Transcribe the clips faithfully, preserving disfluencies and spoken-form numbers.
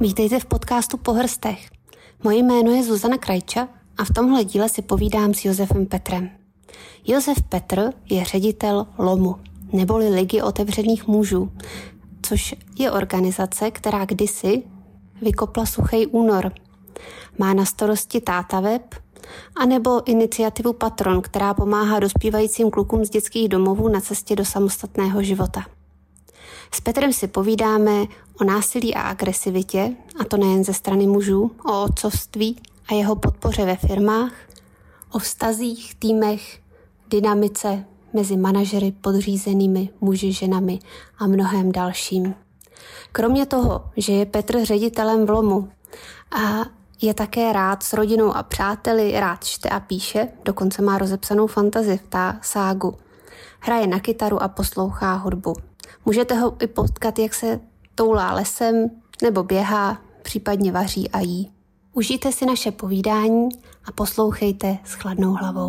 Vítejte v podcastu Po hrstech. Moje jméno je Zuzana Krajča a v tomhle díle si povídám s Josefem Petrem. Josef Petr je ředitel LOMu, neboli Ligy otevřených mužů, což je organizace, která kdysi vykopla Suchej únor. Má na starosti Táta Web, anebo iniciativu Patron, která pomáhá dospívajícím klukům z dětských domovů na cestě do samostatného života. S Petrem si povídáme o násilí a agresivitě, a to nejen ze strany mužů, o otcovství a jeho podpoře ve firmách, o vztazích, týmech, dynamice mezi manažery, podřízenými, muži, ženami a mnohem dalším. Kromě toho, že je Petr ředitelem v LOMu a je také rád s rodinou a přáteli, rád čte a píše, dokonce má rozepsanou fantazii v tá ságu. Hraje na kytaru a poslouchá hudbu. Můžete ho i potkat, jak se toulá lesem nebo běhá, případně vaří a jí. Užijte si naše povídání a poslouchejte s chladnou hlavou.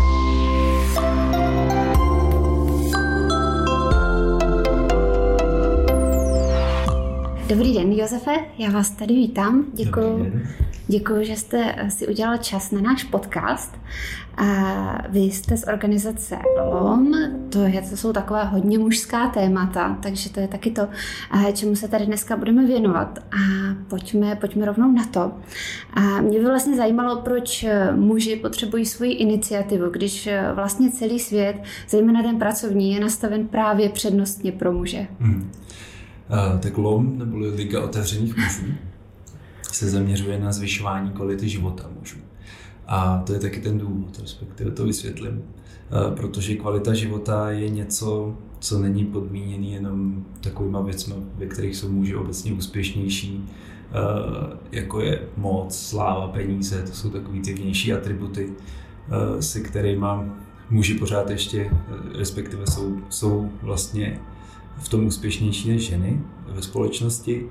Dobrý den, Josefe, já vás tady vítám. Děkuji, děkuji, že jste si udělal čas na náš podcast. A vy jste z organizace LOM, to, je, to jsou taková hodně mužská témata, takže to je taky to, čemu se tady dneska budeme věnovat. A pojďme, pojďme rovnou na to. A mě by vlastně zajímalo, proč muži potřebují svoji iniciativu, když vlastně celý svět, zejména ten pracovní, je nastaven právě přednostně pro muže. Hmm. Uh, tak LOM, nebo Liga otevřených mužů, se zaměřuje na zvyšování kvality života mužů. A to je taky ten důvod, respektive to vysvětlím. Uh, protože kvalita života je něco, co není podmíněný jenom takovýma věcmi, ve kterých jsou muži obecně úspěšnější, uh, jako je moc, sláva, peníze, to jsou takový ty vnější atributy, uh, se kterými muži pořád ještě, respektive jsou, jsou vlastně v tom úspěšnější než ženy ve společnosti,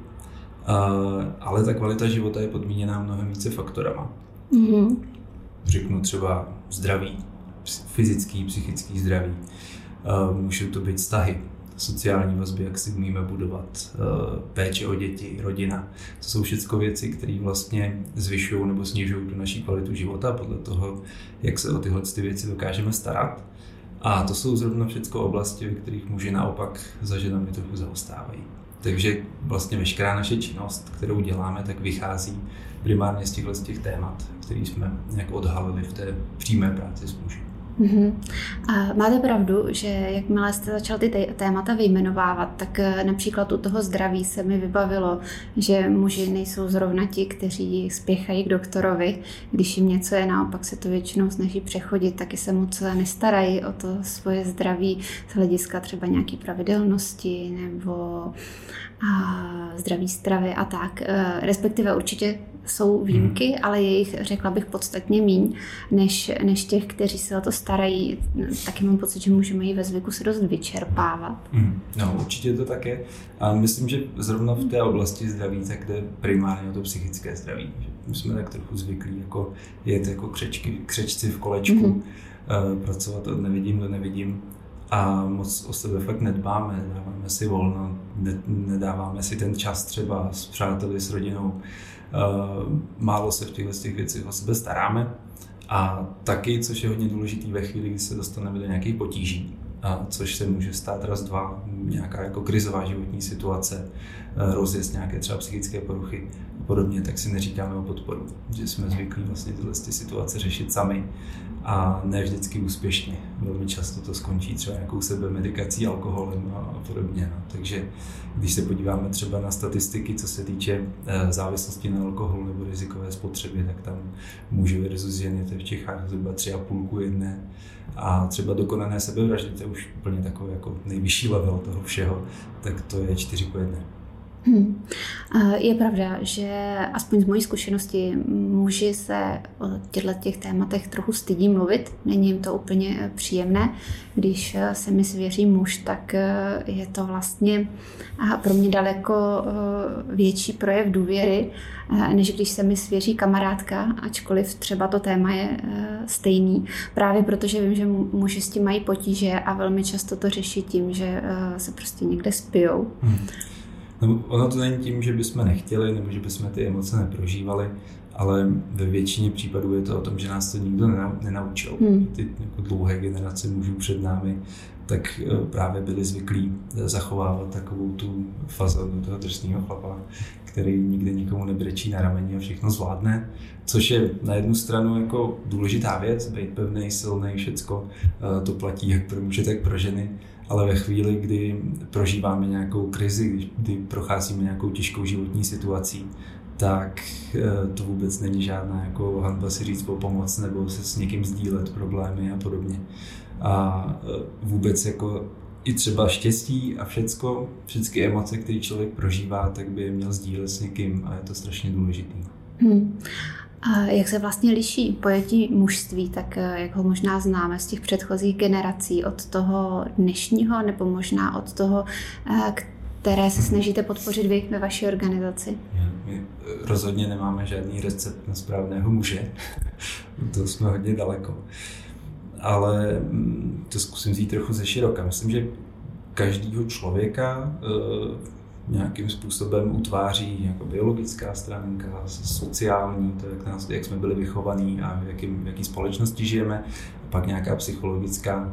ale ta kvalita života je podmíněná mnohem více faktorama. Mm-hmm. Řeknu třeba zdraví, fyzický, psychický zdraví. Můžou to být vztahy, sociální vazby, jak si umíme budovat, péče o děti, rodina. To jsou všechno věci, které vlastně zvyšují nebo snižují tu naší kvalitu života podle toho, jak se o tyhle ty věci dokážeme starat. A to jsou zrovna všechno oblasti, ve kterých muži naopak za ženami trochu zaostávají. Takže vlastně veškerá naše činnost, kterou děláme, tak vychází primárně z těchto z těch témat, které jsme nějak odhalili v té přímé práci s muži. Mm-hmm. A máte pravdu, že jakmile jste začal ty témata vyjmenovávat, tak například u toho zdraví se mi vybavilo, že muži nejsou zrovna ti, kteří spěchají k doktorovi. Když jim něco je, naopak se to většinou snaží přechodit, taky se moc nestarají o to svoje zdraví z hlediska třeba nějaký pravidelnosti nebo a zdraví stravy a tak. Respektive určitě jsou výjimky, hmm. ale je jich, řekla bych, podstatně míň, než, než těch, kteří se o to starají. Taky mám pocit, že muži mají ve zvyku se dost vyčerpávat. Hmm. No, určitě to tak je. A myslím, že zrovna v té oblasti zdraví, tak jde primárně o to psychické zdraví. My jsme tak trochu zvyklí jako jet jako křečky, křečci v kolečku, hmm. pracovat od nevidím do nevidím. A moc o sebe fakt nedbáme, nedáváme si volno, ne, nedáváme si ten čas třeba s přáteli, s rodinou. Uh, málo se v těchto těch věcech o sebe staráme. A taky, což je hodně důležitý ve chvíli, kdy se dostaneme do nějakých potíží, a což se může stát raz, dva, nějaká jako krizová životní situace, rozjezd nějaké třeba psychické poruchy a podobně, tak si neříkáme o podporu, že jsme zvyklí vlastně tyhle ty situace řešit sami a ne vždycky úspěšně. Velmi často to skončí třeba nějakou sebemedikací, alkoholem a podobně. No. Takže když se podíváme třeba na statistiky, co se týče závislosti na alkohol nebo rizikové spotřeby, tak tam muži versus ženy, to je v Čechách zhruba tři a půl ku jedné. A třeba dokonané sebevraždy, to je už úplně takový jako nejvyšší level toho všeho, tak to je čtyři ku jedné. Hmm. Je pravda, že aspoň z mojí zkušenosti muži se o těchto těch tématech trochu stydí mluvit. Není jim to úplně příjemné. Když se mi svěří muž, tak je to vlastně pro mě daleko větší projev důvěry, než když se mi svěří kamarádka, ačkoliv třeba to téma je stejný. Právě protože vím, že muži s tím mají potíže a velmi často to řeší tím, že se prostě někde spijou. Hmm. No, ono to není tím, že bychom nechtěli nebo že bychom ty emoce neprožívali, ale ve většině případů je to o tom, že nás to nikdo nenaučil. Hmm. Ty jako dlouhé generace mužů před námi tak právě byli zvyklí zachovávat takovou tu fazonu toho drsného chlapa, který nikde nikomu nebrečí na rameni a všechno zvládne, což je na jednu stranu jako důležitá věc, být pevnej, silnej, všecko, to platí jak pro muže, tak pro ženy, ale ve chvíli, kdy prožíváme nějakou krizi, kdy procházíme nějakou těžkou životní situací, tak to vůbec není žádná jako hanba si říct o pomoc nebo se s někým sdílet problémy a podobně. A vůbec jako i třeba štěstí a všecko, všechny emoce, které člověk prožívá, tak by je měl sdílet s někým a je to strašně důležitý. Hmm. A jak se vlastně liší pojetí mužství, tak jak ho možná známe z těch předchozích generací od toho dnešního nebo možná od toho, které se snažíte podpořit vy ve vaší organizaci? My rozhodně nemáme žádný recept na správného muže, to jsme hodně daleko. Ale to zkusím vzít trochu ze široka. Myslím, že každýho člověka nějakým způsobem utváří jako biologická stránka, sociální, to jak, nás, jak jsme byli vychovaní a v, jakým, v jaký společnosti žijeme, a pak nějaká psychologická,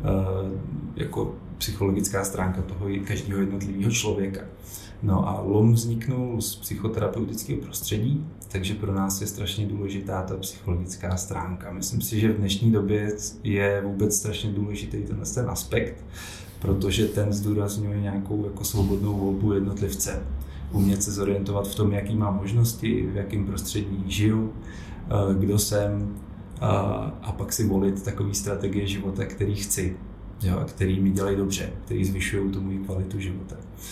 jako psychologická stránka toho každého jednotlivého člověka. No a L O M vzniknul z psychoterapeutického prostředí, takže pro nás je strašně důležitá ta psychologická stránka. Myslím si, že v dnešní době je vůbec strašně důležitý tenhle ten aspekt, protože ten zdůrazňuje nějakou jako svobodnou volbu jednotlivce. Umět se zorientovat v tom, jaký má možnosti, v jakém prostředí žiju, kdo jsem, a pak si volit takový strategie života, který chci, jo, který mi dělají dobře, který zvyšují tu moji kvalitu života.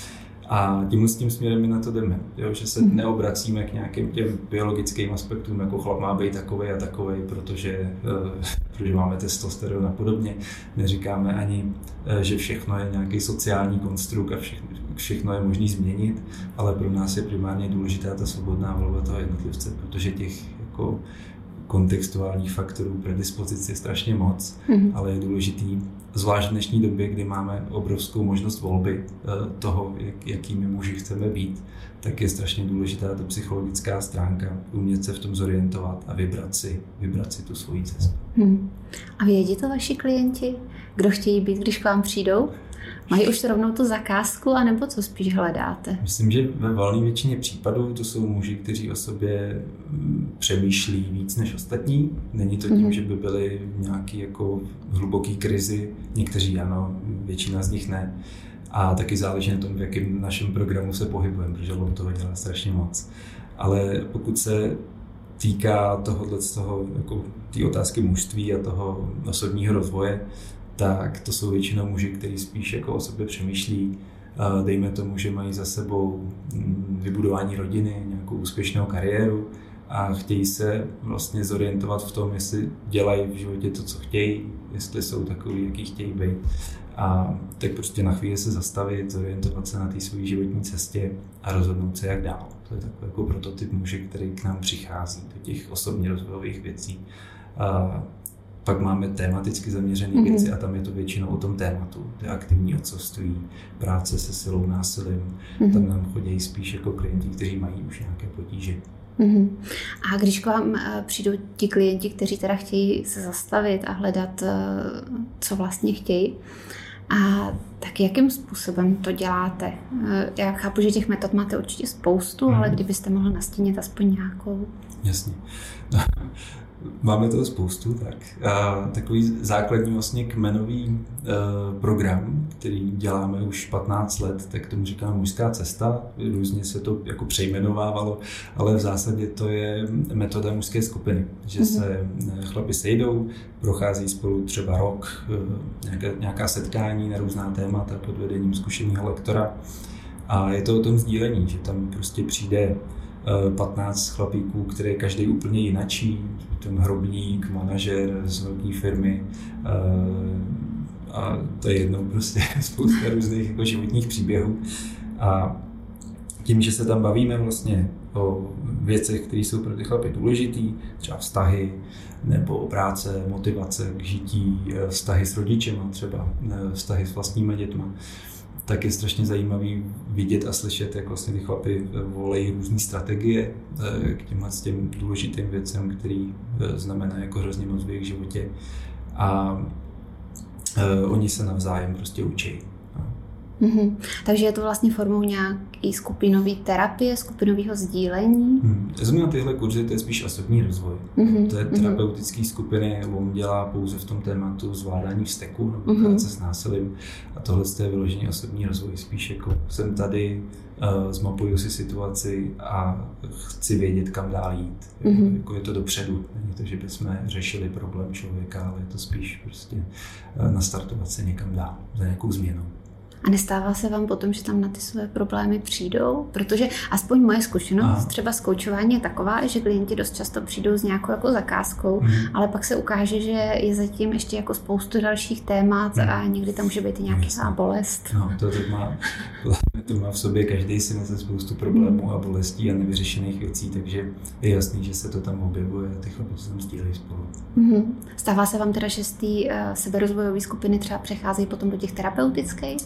A tímhle s tím směrem my na to jdeme, jo? Že se neobracíme k nějakým těm biologickým aspektům, jako chlap má být takovej a takovej, protože, protože máme testosteron a podobně. Neříkáme ani, že všechno je nějaký sociální konstrukt a všechno, všechno je možný změnit, ale pro nás je primárně důležitá ta svobodná volba toho jednotlivce, protože těch jako kontextuálních faktorů predispozice je strašně moc, mm-hmm. ale je důležitý, zvlášť v dnešní době, kdy máme obrovskou možnost volby toho, jak, jakými muži chceme být, tak je strašně důležitá ta psychologická stránka, umět se v tom zorientovat a vybrat si, vybrat si tu svoji cestu. Hmm. A vědí to vaši klienti, kdo chtějí být, když k vám přijdou? Mají už rovnou tu zakázku, anebo co spíš hledáte? Myslím, že ve valné většině případů to jsou muži, kteří o sobě přemýšlí víc než ostatní. Není to tím, mm. že by byli v nějaký jako hluboký krizi. Někteří ano, většina z nich ne. A taky záleží na tom, v jakém našem programu se pohybujeme, protože L O M toho dělá strašně moc. Ale pokud se týká tohohle z toho, jako té otázky mužství a toho osobního rozvoje, tak to jsou většinou muži, kteří spíš jako o sobě přemýšlí. Dejme tomu, že mají za sebou vybudování rodiny, nějakou úspěšnou kariéru a chtějí se vlastně zorientovat v tom, jestli dělají v životě to, co chtějí, jestli jsou takový, jaký chtějí být. A tak prostě na chvíli se zastavit, zorientovat se na té své životní cestě a rozhodnout se, jak dál. To je takový jako prototyp muže, který k nám přichází do těch osobně rozvojových věcí. A pak máme tematicky zaměřené mm-hmm. věci a tam je to většinou o tom tématu. To je aktivní otcovství, práce se silou, násilím. Mm-hmm. Tam nám chodí spíš jako klienti, kteří mají už nějaké potíže. Mm-hmm. A když k vám přijdou ti klienti, kteří teda chtějí se zastavit a hledat, co vlastně chtějí, a tak jakým způsobem to děláte? Já chápu, že těch metod máte určitě spoustu, mm-hmm. ale kdybyste mohl nastínit aspoň nějakou. Jasně. Máme toho spoustu, tak. A takový základní vlastně kmenový uh, program, který děláme už patnáct let, tak tomu říkáme mužská cesta. Různě se to jako přejmenovávalo, ale v zásadě to je metoda mužské skupiny, že mm-hmm. se chlapi sejdou, prochází spolu třeba rok, uh, nějaká, nějaká setkání na různá témata pod vedením zkušeného lektora. A je to o tom sdílení, že tam prostě přijde patnáct chlapíků, které je každý úplně jinačí, ten hrobník, manažer z velké firmy a to je jednou prostě spousta různých jako životních příběhů. A tím, že se tam bavíme vlastně o věcech, které jsou pro ty chlapy důležitý, třeba vztahy, nebo práce, motivace k žití, vztahy s rodičema třeba, vztahy s vlastníma dětma, tak je strašně zajímavý vidět a slyšet, jak vlastně ty chlapy volejí různé strategie k těmhle s těm důležitým věcem, který znamená jako hrozně moc v jejich životě. A oni se navzájem prostě učí. Mm-hmm. Takže je to vlastně formou nějaký skupinové terapie, skupinového sdílení? Hmm. Zrovna tyhle kurzy, to je spíš osobní rozvoj. Mm-hmm. To je terapeutické skupiny, on dělá pouze v tom tématu zvládání vzteku nebo mm-hmm. práce s násilím. A tohle je vyložený osobní rozvoj. Spíš jako jsem tady, uh, zmapuju si situaci a chci vědět, kam dál jít. Mm-hmm. Jako je to dopředu. Není to, že bychom řešili problém člověka, ale je to spíš prostě uh, nastartovat se někam dál za nějakou změnou. A nestává se vám potom, že tam na ty své problémy přijdou? Protože aspoň moje zkušenost Aha. třeba z koučování je taková, že klienti dost často přijdou s nějakou jako zakázkou, mm. ale pak se ukáže, že je zatím ještě jako spoustu dalších témat mm. a někdy tam může být i nějaká bolest. No, to, to, má, to má v sobě, každý si nese spoustu problémů mm. a bolestí a nevyřešených věcí, takže je jasný, že se to tam objevuje a ty chlapi se tam sdílejí spolu. Mm. Stává se vám teda, že z té uh, seberozvojové skupiny třeba přecházejí potom do těch terapeutických?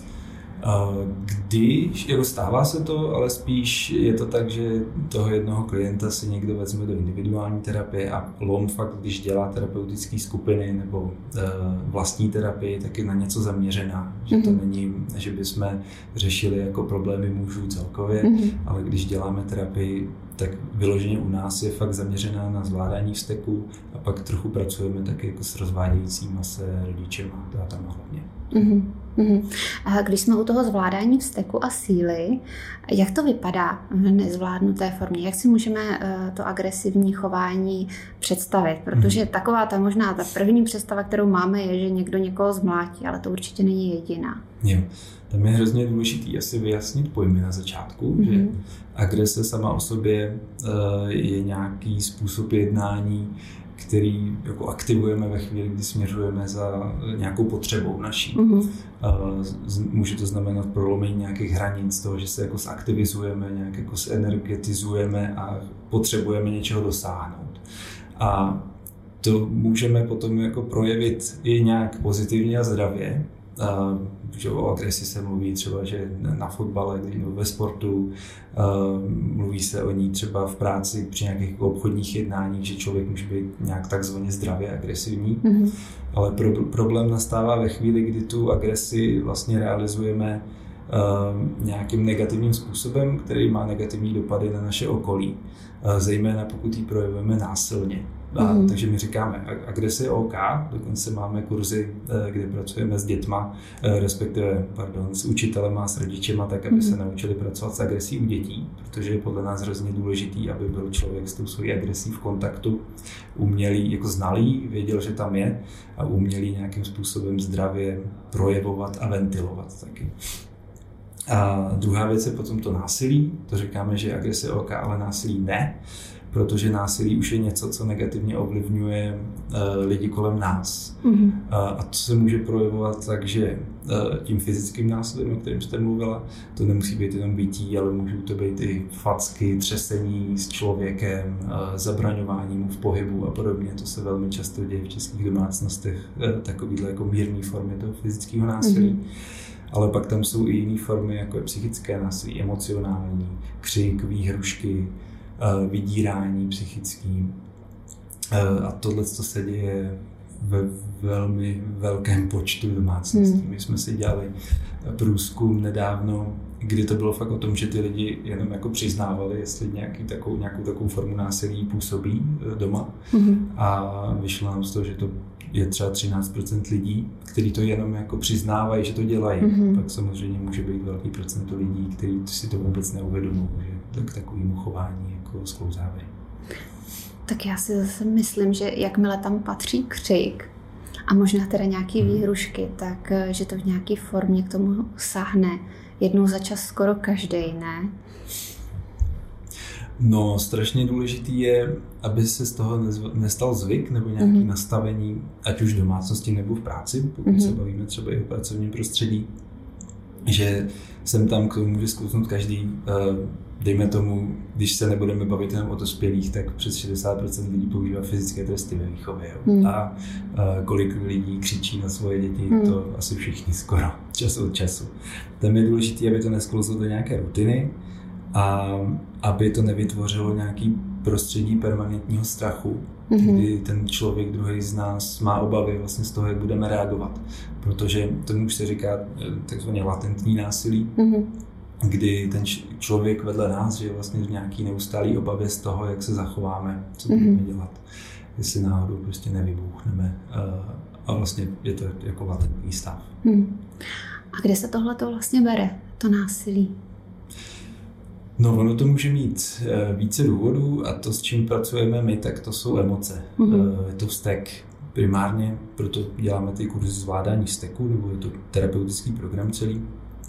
Když, jako stává se to, ale spíš je to tak, že toho jednoho klienta si někdo vezme do individuální terapie a L O M fakt, když dělá terapeutické skupiny nebo uh, vlastní terapii, tak je na něco zaměřená. Že to mm-hmm. není, že bychom řešili jako problémy mužů celkově, mm-hmm. ale když děláme terapii, tak vyloženě u nás je fakt zaměřená na zvládání vzteku a pak trochu pracujeme taky jako s rozvádějícíma se rodičema, to tam hlavně. Mm-hmm. Mm-hmm. A když jsme u toho zvládání vzteku a síly, jak to vypadá v nezvládnuté formě? Jak si můžeme uh, to agresivní chování představit? Protože mm-hmm. taková ta možná ta první představa, kterou máme, je, že někdo někoho zmlátí, ale to určitě není jediná. Jo. Tam je hrozně důležitý asi vyjasnit pojmy na začátku, mm-hmm. že agrese sama o sobě uh, je nějaký způsob jednání, který jako aktivujeme ve chvíli, kdy směřujeme za nějakou potřebou naší. Mm-hmm. Uh, může to znamenat prolomení nějakých hranic, toho, že se jako zaktivizujeme, nějak jako zenergetizujeme a potřebujeme něčeho dosáhnout. A to můžeme potom jako projevit i nějak pozitivně a zdravě. Uh, že o agresi se mluví třeba, že na fotbale nebo ve sportu, uh, mluví se o ní třeba v práci při nějakých obchodních jednáních, že člověk může být nějak takzvaně zdravě agresivní, mm-hmm. ale pro, problém nastává ve chvíli, kdy tu agresi vlastně realizujeme uh, nějakým negativním způsobem, který má negativní dopady na naše okolí, uh, zejména pokud ji projevujeme násilně. A, mm. Takže my říkáme, agrese je OK, dokonce máme kurzy, kde pracujeme s dětma, respektive pardon, s učitelema, s rodičema, tak aby mm. se naučili pracovat s agresí u dětí, protože je podle nás hrozně důležitý, aby byl člověk s tou svojí agresí v kontaktu, umělý, jako znalý, věděl, že tam je a umělý nějakým způsobem zdravě projevovat a ventilovat taky. A druhá věc je potom to násilí, to říkáme, že agrese je OK, ale násilí ne, protože násilí už je něco, co negativně ovlivňuje uh, lidi kolem nás. Mm-hmm. Uh, a to se může projevovat tak, že uh, tím fyzickým násilím, o kterém jste mluvila, to nemusí být jenom bití, ale můžou to být i facky, třesení s člověkem, uh, zabraňování mu v pohybu a podobně. To se velmi často děje v českých domácnostech, uh, takovýhle jako mírné formy toho fyzického násilí. Mm-hmm. Ale pak tam jsou i jiné formy, jako je psychické násilí, emocionální, křik, výhrušky, vydírání psychický. A tohle, co se děje ve velmi velkém počtu domácností. Hmm. My jsme si dělali průzkum nedávno, kdy to bylo fakt o tom, že ty lidi jenom jako přiznávali, jestli nějaký takovou, nějakou takovou formu násilí působí doma. Hmm. A vyšlo nám z toho, že to je třeba třináct procent lidí, kteří to jenom jako přiznávají, že to dělají. Mm-hmm. Pak samozřejmě může být velký procento lidí, kteří si to vůbec neuvědomují, že k takovému chování jako sklouzávají. Tak já si zase myslím, že jakmile tam patří křik a možná teda nějaký mm. výhrušky, tak že to v nějaké formě k tomu sáhne jednou za čas skoro každej, ne? No, strašně důležitý je, aby se z toho nestal zvyk nebo nějaké mm-hmm. nastavení, ať už v domácnosti nebo v práci, pokud mm-hmm. se bavíme třeba i o pracovním prostředí, že sem tam k tomu může sklouznout každý. Dejme tomu, když se nebudeme bavit jenom o dospělých, tak přes šedesát procent lidí používá fyzické tresty ve výchově. Hmm. A, a kolik lidí křičí na svoje děti, hmm. to asi všichni skoro, čas od času. Tam je důležité, aby to nesklouzlo do nějaké rutiny a aby to nevytvořilo nějaký prostředí permanentního strachu, mm-hmm. kdy ten člověk druhý z nás má obavy vlastně z toho, jak budeme reagovat. Protože tomu už se říká takzvaně latentní násilí, mm-hmm. kdy ten člověk vedle nás je vlastně v nějaký neustálý obavě z toho, jak se zachováme, co budeme mm-hmm. dělat, jestli náhodou prostě nevybouchneme. A vlastně je to jako latentní stav. Mm. A kde se tohle to vlastně bere, to násilí? No, ono to může mít více důvodů a to, s čím pracujeme my, tak to jsou emoce. Mm-hmm. Je to vztek primárně, proto děláme ty kurzy zvládání vzteku, nebo je to terapeutický program celý.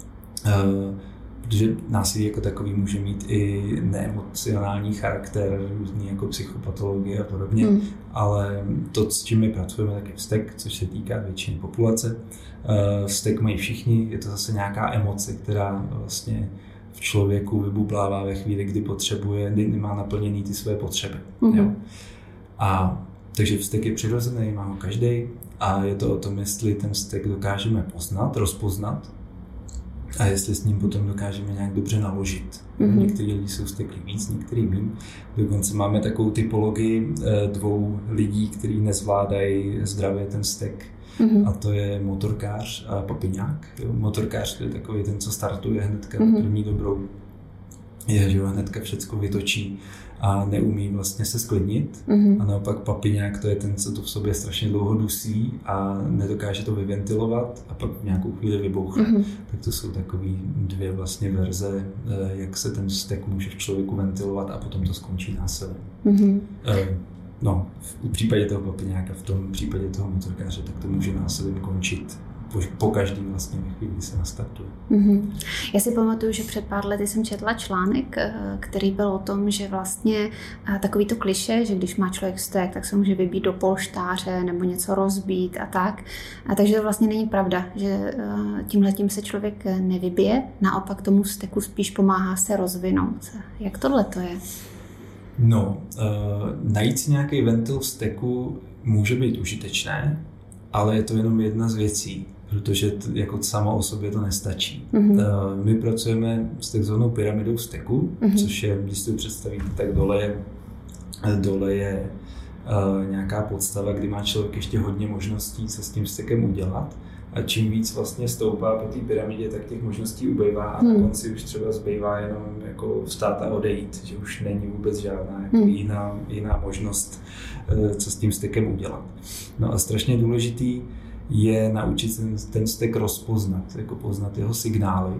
Protože násilí jako takový může mít i neemocionální charakter, různý jako psychopatologie a podobně, mm. ale to, s čím my pracujeme, tak je vztek, což se týká většiny populace. Vztek mají všichni, je to zase nějaká emoce, která vlastně v člověku vybublává ve chvíli, kdy potřebuje, kdy nemá naplněný ty své potřeby. Mm-hmm. Jo? A takže vztek je přirozený, má ho každý a je to o tom, jestli ten vztek dokážeme poznat, rozpoznat a jestli s ním potom dokážeme nějak dobře naložit. Mm-hmm. Někteří lidi jsou vzteklí víc, některý míň. Dokonce máme takovou typologii dvou lidí, kteří nezvládají zdravě ten vztek. Mm-hmm. A to je motorkář a papiňák. Motorkář to je takový ten, co startuje hnedka mm-hmm. první dobrou. Je, že ho hnedka všecko vytočí a neumí vlastně se sklidnit. Mm-hmm. A naopak papiňák to je ten, co to v sobě strašně dlouho dusí a nedokáže to vyventilovat a pak v nějakou chvíli vybouchne. Mm-hmm. Tak to jsou takový dvě vlastně verze, jak se ten vztek může v člověku ventilovat a potom to skončí násilím. Mm-hmm. No, v případě toho papiňáka, v tom případě toho motorkáře, tak to může násilím končit po, po každý vlastně ve chvíli, kdy se nastartuje. Mm-hmm. Já si pamatuju, že před pár lety jsem četla článek, který byl o tom, že vlastně takový to klišé, že když má člověk vztek, tak se může vybít do polštáře nebo něco rozbít a tak. A takže to vlastně není pravda, že tímhletím se člověk nevybije, naopak tomu vzteku spíš pomáhá se rozvinout. Jak tohle to je? No, uh, najít si nějaký ventil vzteku může být užitečné, ale je to jenom jedna z věcí, protože t, jako samo o sobě to nestačí. Mm-hmm. Uh, my pracujeme s takzvanou pyramidou vzteku, mm-hmm. což je, když si to představíte, tak dole je, dole je uh, nějaká podstava, kdy má člověk ještě hodně možností, co s tím vztekem udělat. A čím víc vlastně stoupá po té pyramidě, tak těch možností ubejvá a hmm. na konci už třeba zbývá jenom jako vstát a odejít, že už není vůbec žádná jako hmm. jiná, jiná možnost, co s tím vztekem udělat. No a strašně důležitý je naučit ten, ten vztek rozpoznat, jako poznat jeho signály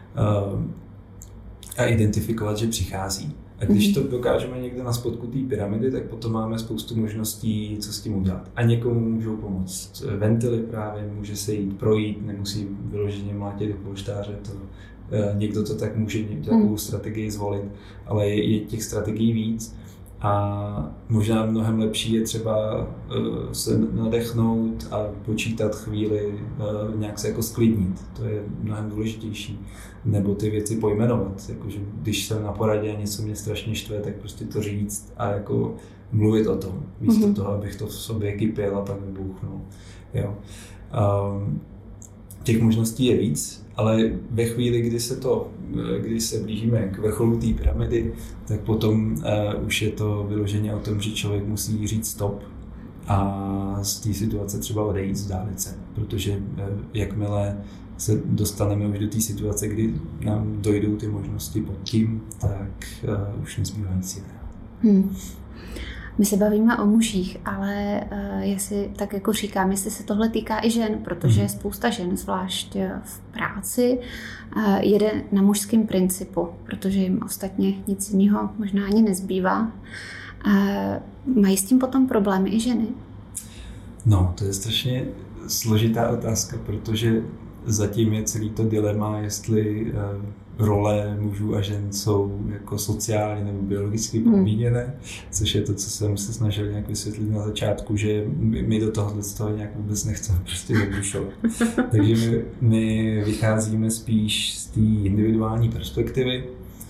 a identifikovat, že přichází. A když to dokážeme někde na spodku té pyramidy, tak potom máme spoustu možností, co s tím udělat. A někomu můžou pomoct ventily právě, může se jít projít, nemusí vyloženě mlátit do polštáře. To, někdo to tak může nějakou strategii zvolit, ale je, je těch strategií víc. A možná mnohem lepší je třeba uh, se nadechnout a počítat chvíli, uh, nějak se jako sklidnit. To je mnohem důležitější. Nebo ty věci pojmenovat. Jakože když jsem na poradě a něco mě strašně štve, tak prostě to říct a jako mluvit o tom. Místo mm-hmm. toho, abych to v sobě kypil a pak vybouchnul. Jo. Um, těch možností je víc, ale ve chvíli, kdy se to, kdy se blížíme k vrcholu té pyramidy, tak potom uh, už je to vyloženě o tom, že člověk musí říct stop a z té situace třeba odejít, vzdálit se, protože uh, jakmile se dostaneme už do té situace, kdy nám dojdou ty možnosti pod tím, tak uh, už nezbývá nic jiného. Hmm. My se bavíme o mužích, ale uh, jestli tak jako říkám, jestli se tohle týká i žen, protože mm. spousta žen, zvlášť v práci, uh, jede na mužském principu, protože jim ostatně nic jiného možná ani nezbývá. Uh, mají s tím potom problémy i ženy? No, to je strašně složitá otázka, protože zatím je celý to dilema, jestli uh, role mužů a žen jsou jako sociálně nebo biologicky podmíněné, hmm. což je to, co jsem se snažil nějak vysvětlit na začátku, že my, my do tohohle z toho nějak vůbec nechceme prostě zabrušovat. Takže my, my vycházíme spíš z té individuální perspektivy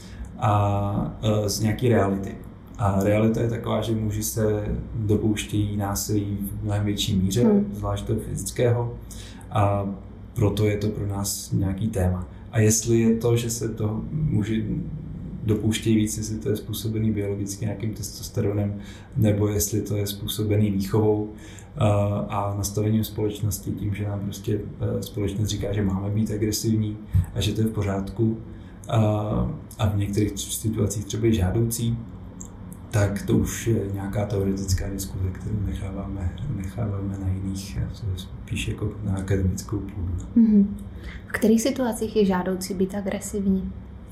a z nějaké reality. A realita je taková, že muži se dopouštějí násilí v mnohem větší míře, hmm. zvlášť toho fyzického, a proto je to pro nás nějaký téma. A jestli je to, že se to muži dopouštějí víc, jestli to je způsobený biologicky nějakým testosteronem, nebo jestli to je způsobený výchovou a nastavením společnosti, tím, že nám prostě společnost říká, že máme být agresivní a že to je v pořádku a v některých situacích třeba i žádoucí, tak to už je nějaká teoretická diskuze, kterou necháváme, necháváme na jiných, spíš jako na akademickou půdu. Mm-hmm. V kterých situacích je žádoucí být agresivní?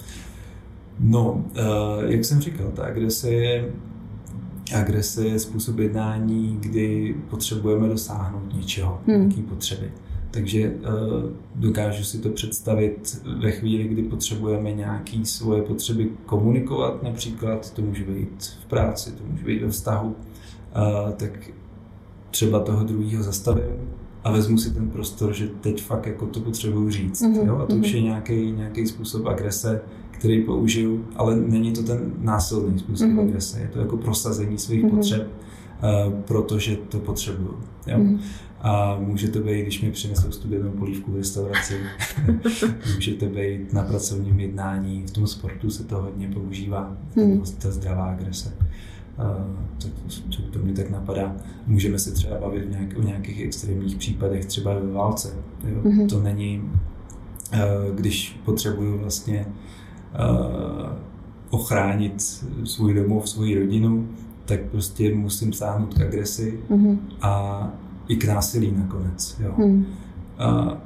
No, jak jsem říkal, ta agrese je, agrese je způsob jednání, kdy potřebujeme dosáhnout něčeho, hmm. nějaký potřeby. Takže uh, dokážu si to představit ve chvíli, kdy potřebujeme nějaké svoje potřeby komunikovat, například to může být v práci, to může být ve vztahu, uh, tak třeba toho druhého zastavím a vezmu si ten prostor, že teď fakt jako to potřebuju říct. Mm-hmm. Jo? A to mm-hmm. už je nějaký, nějaký způsob agrese, který použiju, ale není to ten násilný způsob mm-hmm. agrese, je to jako prosazení svých mm-hmm. potřeb, uh, protože to potřebuju. Jo? Mm-hmm. A může to být, když mi přinesou studenou polívku v restauraci, může to být na pracovním jednání, v tom sportu se to hodně používá, hmm. ta zdravá agrese. Uh, to, to mi tak napadá. Můžeme se třeba bavit nějak, o nějakých extrémních případech, třeba ve válce. Jo? Hmm. To není, uh, když potřebuju vlastně uh, ochránit svůj domov, svoji rodinu, tak prostě musím sáhnout k agresi hmm. a i k násilí nakonec. Jo. Hmm. A,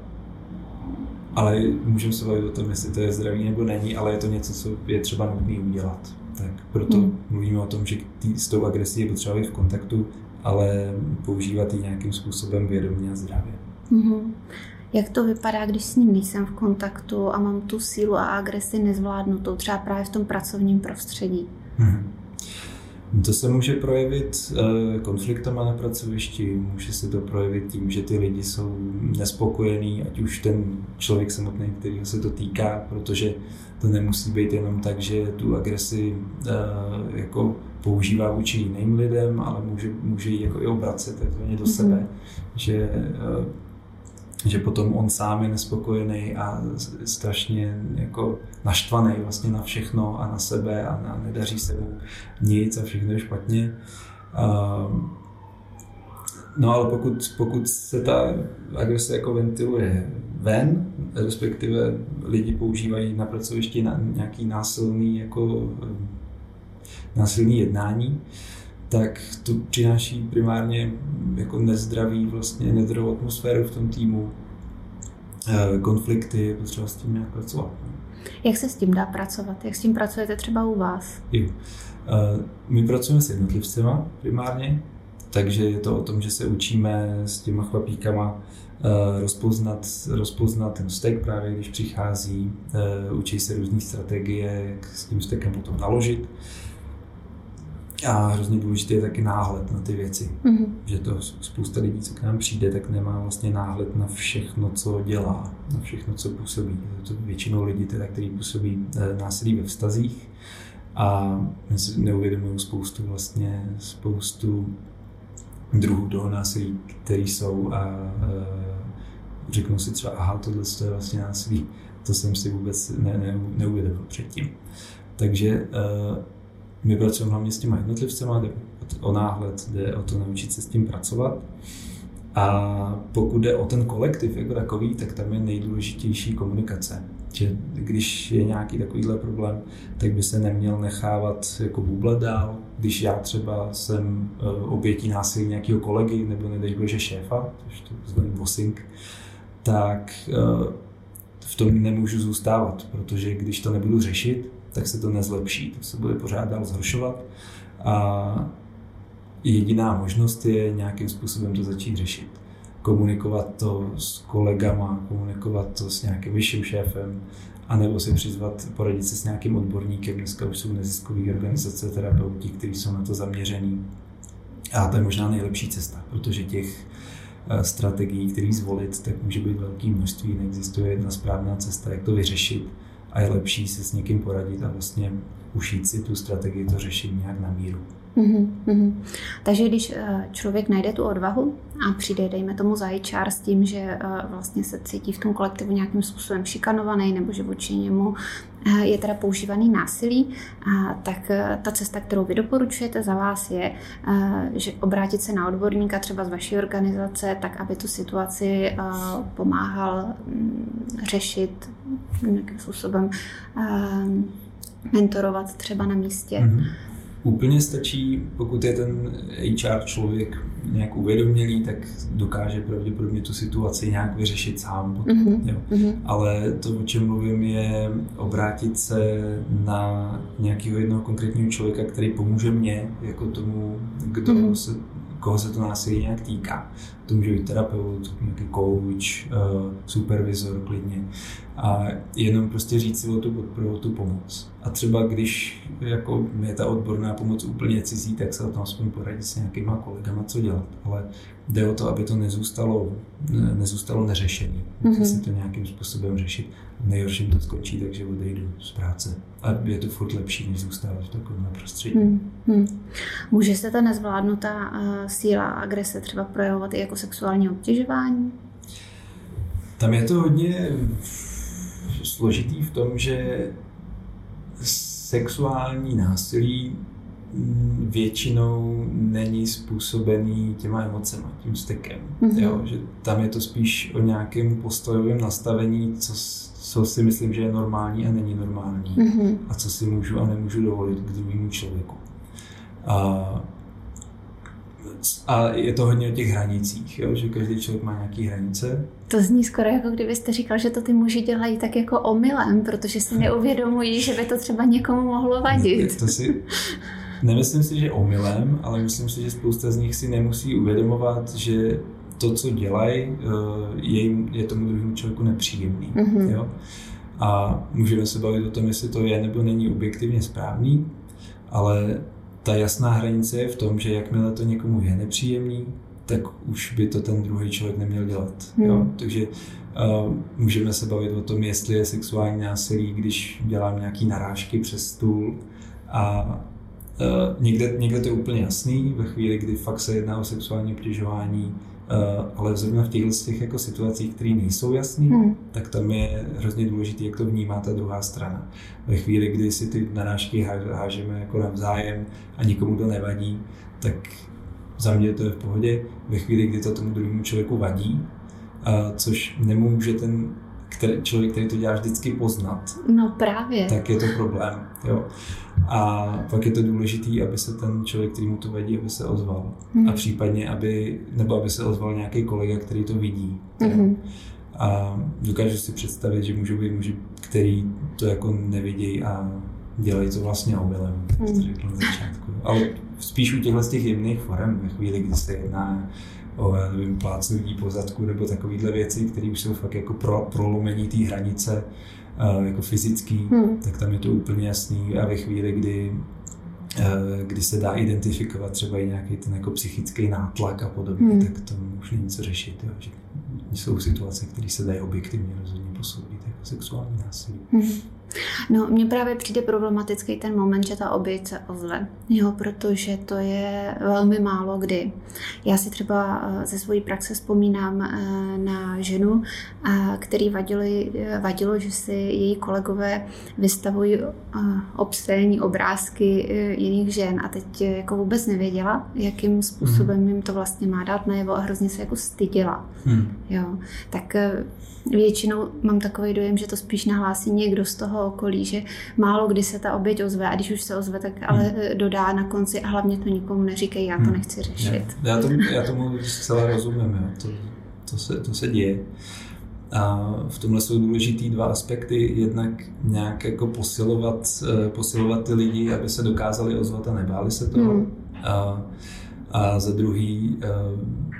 ale můžeme se bavit o tom, jestli to je zdravý nebo není, ale je to něco, co je třeba nutné udělat. Tak proto hmm. mluvíme o tom, že tý, s tou agresí je potřeba být v kontaktu, ale používat ji nějakým způsobem vědomě a zdravě. Hmm. Jak to vypadá, když s ním nejsem v kontaktu a mám tu sílu a agresi nezvládnutou, třeba právě v tom pracovním prostředí? Hmm. To se může projevit konfliktama na pracovišti, může se to projevit tím, že ty lidi jsou nespokojení, ať už ten člověk samotný, kterýho se to týká, protože to nemusí být jenom tak, že tu agresi jako používá vůči jiným lidem, ale může, může ji jako i obracet takzvaně do sebe, mm-hmm. že že potom on sám je nespokojený a strašně jako naštvaný vlastně na všechno a na sebe a na, nedaří se mu nic a všechno je špatně. Um, no ale pokud, pokud se ta agrese jako ventiluje ven, respektive lidi používají na pracovišti na nějaký násilný jako násilný jednání, tak to přináší primárně jako nezdravý, vlastně nezdravou atmosféru v tom týmu, konflikty, je potřeba s tím nějak pracovat. Jak se s tím dá pracovat? Jak s tím pracujete třeba u vás? Jo. My pracujeme s jednotlivcema primárně, takže je to o tom, že se učíme s těma chlapíkama rozpoznat, rozpoznat ten vztek právě, když přichází, učí se různé strategie, jak s tím vztekem potom naložit. A hrozně důležité je taky náhled na ty věci. Mm-hmm. Že to spousta lidí, co k nám přijde, tak nemá vlastně náhled na všechno, co dělá, na všechno, co působí. To většinou lidí, teda, kteří působí násilí ve vztazích a si neuvědomují spoustu vlastně spoustu druhů toho násilí, který jsou a e, řeknou si třeba, aha, tohle je vlastně násilí. To jsem si vůbec ne, ne, neuvědomil předtím. Takže e, my pracujeme hlavně s těma jednotlivcema, jde o náhled, jde o to naučit se s tím pracovat. A pokud jde o ten kolektiv jako takový, tak tam je nejdůležitější komunikace. Že když je nějaký takovýhle problém, tak by se neměl nechávat jako bublat dál. Když já třeba jsem obětí násilí nějakého kolegy nebo nedej bože šéfa, což to znamená bossing, tak v tom nemůžu zůstávat, protože když to nebudu řešit, tak se to nezlepší, to se bude pořád dál zhoršovat a jediná možnost je nějakým způsobem to začít řešit. komunikovat to s kolegama, komunikovat to s nějakým vyšším šéfem, anebo si přizvat, poradit se s nějakým odborníkem. Dneska už jsou neziskové organizace, terapeuti, kteří jsou na to zaměřený. A to je možná nejlepší cesta, protože těch strategií, které zvolit, tak může být velké množství, neexistuje jedna správná cesta, jak to vyřešit a je lepší se s někým poradit a vlastně ušít si tu strategii, to řešení nějak na míru. Mm-hmm. Takže když člověk najde tu odvahu a přijde, dejme tomu za há er s tím, že vlastně se cítí v tom kolektivu nějakým způsobem šikanovaný nebo že vůči němu je teda používaný násilí, tak ta cesta, kterou vy doporučujete za vás je, že obrátit se na odborníka třeba z vaší organizace, tak aby tu situaci pomáhal řešit nějakým způsobem, mentorovat třeba na místě. Mm-hmm. Úplně stačí, pokud je ten há er člověk nějak uvědomělý, tak dokáže pravděpodobně tu situaci nějak vyřešit sám. Mm-hmm. Jo. Mm-hmm. Ale to, o čem mluvím, je obrátit se na nějakého jednoho konkrétního člověka, který pomůže mně, jako tomu, kdo mm-hmm. se, koho se to násilí nějak týká. To může být terapeut, nějaký coach, supervizor klidně. A jenom prostě říct si o tu podporu, o tu pomoc. A třeba když jako je ta odborná pomoc úplně cizí, tak se o tom aspoň poradit s nějakýma kolegama, co dělat. Ale jde o to, aby to nezůstalo, ne, nezůstalo neřešený. Musí mm-hmm. si to nějakým způsobem řešit. Nejhorším to skončí, takže odejdu z práce. A je to furt lepší, než zůstávat v takovém prostředí. Mm-hmm. Může se ta nezvládnutá uh, síla a agrese třeba projevovat i jako sexuální obtěžování? Tam je to hodně složitý v tom, že sexuální násilí většinou není způsobený těma emocema, tím stykem. Mm-hmm. Jo? Že tam je to spíš o nějakém postojovém nastavení, co, co si myslím, že je normální a není normální. Mm-hmm. A co si můžu a nemůžu dovolit k druhému člověku. A A je to hodně o těch hranicích, jo? Že každý člověk má nějaké hranice. To zní skoro jako kdybyste říkal, že to ty muži dělají tak jako omylem, protože si neuvědomují, že by to třeba někomu mohlo vadit. To si, nemyslím si, že omylem, ale myslím si, že spousta z nich si nemusí uvědomovat, že to, co dělají, je, je tomu druhému člověku nepříjemný. Mm-hmm. Jo? A můžeme se bavit o tom, jestli to je nebo není objektivně správný, ale ta jasná hranice je v tom, že jakmile to někomu je nepříjemný, tak už by to ten druhý člověk neměl dělat. Hmm. Jo? Takže uh, můžeme se bavit o tom, jestli je sexuální násilí, když dělám nějaký narážky přes stůl a uh, někde, někde to je úplně jasný, ve chvíli, kdy fakt se jedná o sexuální obtěžování, uh, ale zrovna v těchto těch jako situacích, které nejsou jasný, hmm. tak tam je hrozně důležité, jak to vnímá ta druhá strana. Ve chvíli, kdy si ty narážky hážeme jako navzájem a nikomu to nevadí, tak za mě to je v pohodě. Ve chvíli, kdy to tomu druhému člověku vadí, a což nemůže ten který, člověk, který to dělá, vždycky poznat, no právě, tak je to problém. Jo. A pak je to důležité, aby se ten člověk, který mu to vadí, aby se ozval. Mm. A případně, aby, nebo aby se ozval nějaký kolega, který to vidí. Mm-hmm. A dokážu si představit, že můžou být muži, který to jako nevidějí a dělají to vlastně omylem, jak jste řekl na začátku. Ale spíš u těchto z těch jemných forem, ve chvíli, kdy se jedná o, nevím, plácnutí po zadku nebo takovýhle věci, které už jsou fakt jako pro, prolomení té hranice uh, jako fyzický, hmm. tak tam je to úplně jasný. A ve chvíli, kdy, uh, kdy se dá identifikovat třeba i nějaký ten jako psychický nátlak a podobně, hmm. tak to už není co řešit. Jo. Že jsou situace, které se dají objektivně rozhodně posoudit jako sexuální násilí. Hmm. No, mně právě přijde problematický ten moment, že ta oběť se ozve, jo, protože to je velmi málo kdy. Já si třeba ze své praxe vzpomínám na ženu, který vadilo, vadilo, že si její kolegové vystavují obscénní obrázky jiných žen a teď jako vůbec nevěděla, jakým způsobem jim to vlastně má dát najevo a hrozně se jako styděla. Hmm. Jo, tak většinou mám takový dojem, že to spíš nahlásí někdo z toho okolí, že málo kdy se ta oběť ozve a když už se ozve, tak ale hmm. dodá na konci a hlavně to nikomu neříkej, já to hmm. nechci řešit. Já, já, tomu, já tomu zcela rozumím, jo. To, to, se, to se děje. A v tomhle jsou důležitý dva aspekty. Jednak nějak jako posilovat, posilovat ty lidi, aby se dokázali ozvat a nebáli se toho. Hmm. A, a za druhý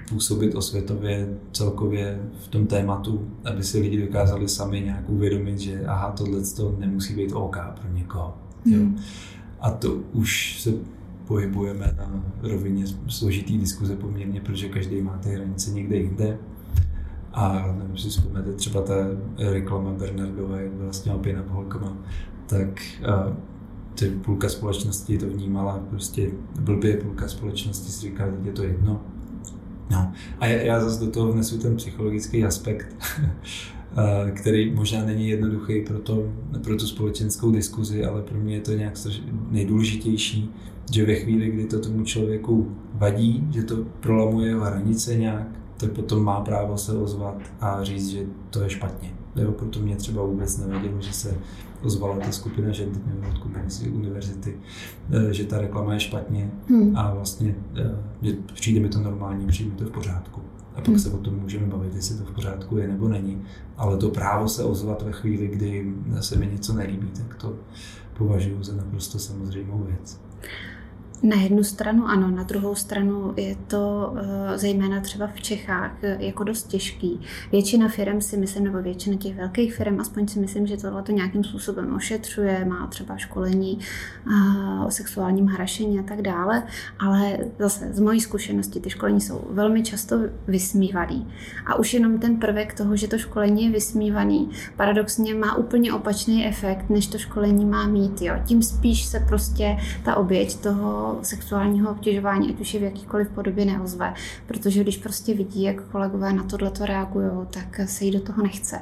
působit osvětově celkově v tom tématu, aby si lidi dokázali sami nějak uvědomit, že aha, tohle to nemusí být OK pro někoho. Jo. Hmm. A to už se pohybujeme na rovině složitý diskuze poměrně, protože každý má ty hranice někde jinde. A nevím, si vzpomněte třeba ta reklama Bernardové, jak byla s těma pěna holkama, tak uh, ty půlka společnosti to vnímala prostě blbě, půlka společnosti si říkala, že je to jedno. No. A já, já zase do toho vnesu ten psychologický aspekt, který možná není jednoduchý pro, to, pro tu společenskou diskuzi, ale pro mě je to nějak nejdůležitější, že ve chvíli, kdy to tomu člověku vadí, že to prolamuje jeho hranice nějak, tak potom má právo se ozvat a říct, že to je špatně. Jo, proto mě třeba vůbec nevadilo, že se ozvala ta skupina žen, teď nevím, odkud z univerzity, že ta reklama je špatně hmm. a vlastně že přijde mi to normální, přijde mi to v pořádku. A pak hmm. se o tom můžeme bavit, jestli to v pořádku je nebo není. Ale to právo se ozvat ve chvíli, kdy se mi něco nelíbí, tak to považuji za naprosto samozřejmou věc. Na jednu stranu ano, na druhou stranu je to uh, zejména třeba v Čechách jako dost těžký. Většina firem si myslím, nebo většina těch velkých firm, aspoň si myslím, že tohle to nějakým způsobem ošetřuje, má třeba školení uh, o sexuálním harašení a tak dále, ale zase z mojí zkušenosti ty školení jsou velmi často vysmívaný. A už jenom ten prvek toho, že to školení je vysmívaný, paradoxně má úplně opačný efekt, než to školení má mít. Jo. Tím spíš se prostě ta oběť toho sexuálního obtěžování, ať už je v jakýkoliv podobě, neozve. Protože když prostě vidí, jak kolegové na tohleto reagují, tak se jí do toho nechce.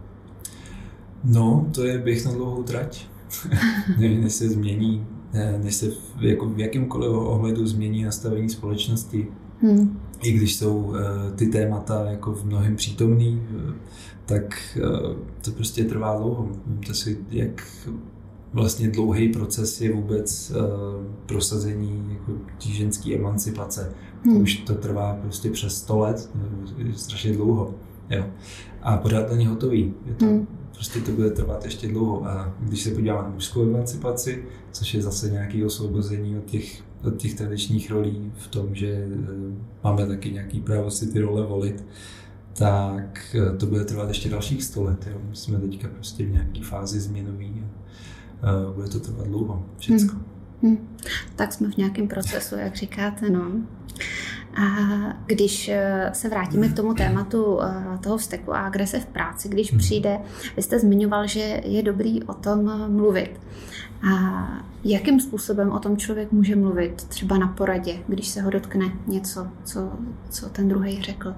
No, to je běh na dlouhou trať. Než se změní, než se v, jako v jakýmkoliv ohledu změní nastavení společnosti. Hmm. I když jsou ty témata jako v mnohém přítomný, tak to prostě trvá dlouho. To si, jak vlastně dlouhý proces je vůbec uh, prosazení jako ženské emancipace. Hmm. To už to trvá prostě přes sto let, strašně dlouho. Jo. A pořád není hotový. Je to, hmm. Prostě to bude trvat ještě dlouho. A když se podíváme na mužskou emancipaci, což je zase nějaké osvobození od těch, od těch tradičních rolí v tom, že uh, máme taky nějaký právo si ty role volit, tak uh, to bude trvat ještě dalších sto let. Jo. Jsme teďka prostě v nějaké fázi změnový. Uh, bude to trvat dlouho, všecko. Hmm. Hmm. Tak jsme v nějakém procesu, jak říkáte, no. A když se vrátíme k tomu tématu toho vzteku a agrese v práci, když hmm. přijde, vy jste zmiňoval, že je dobrý o tom mluvit. A jakým způsobem o tom člověk může mluvit, třeba na poradě, když se ho dotkne něco, co, co ten druhý řekl?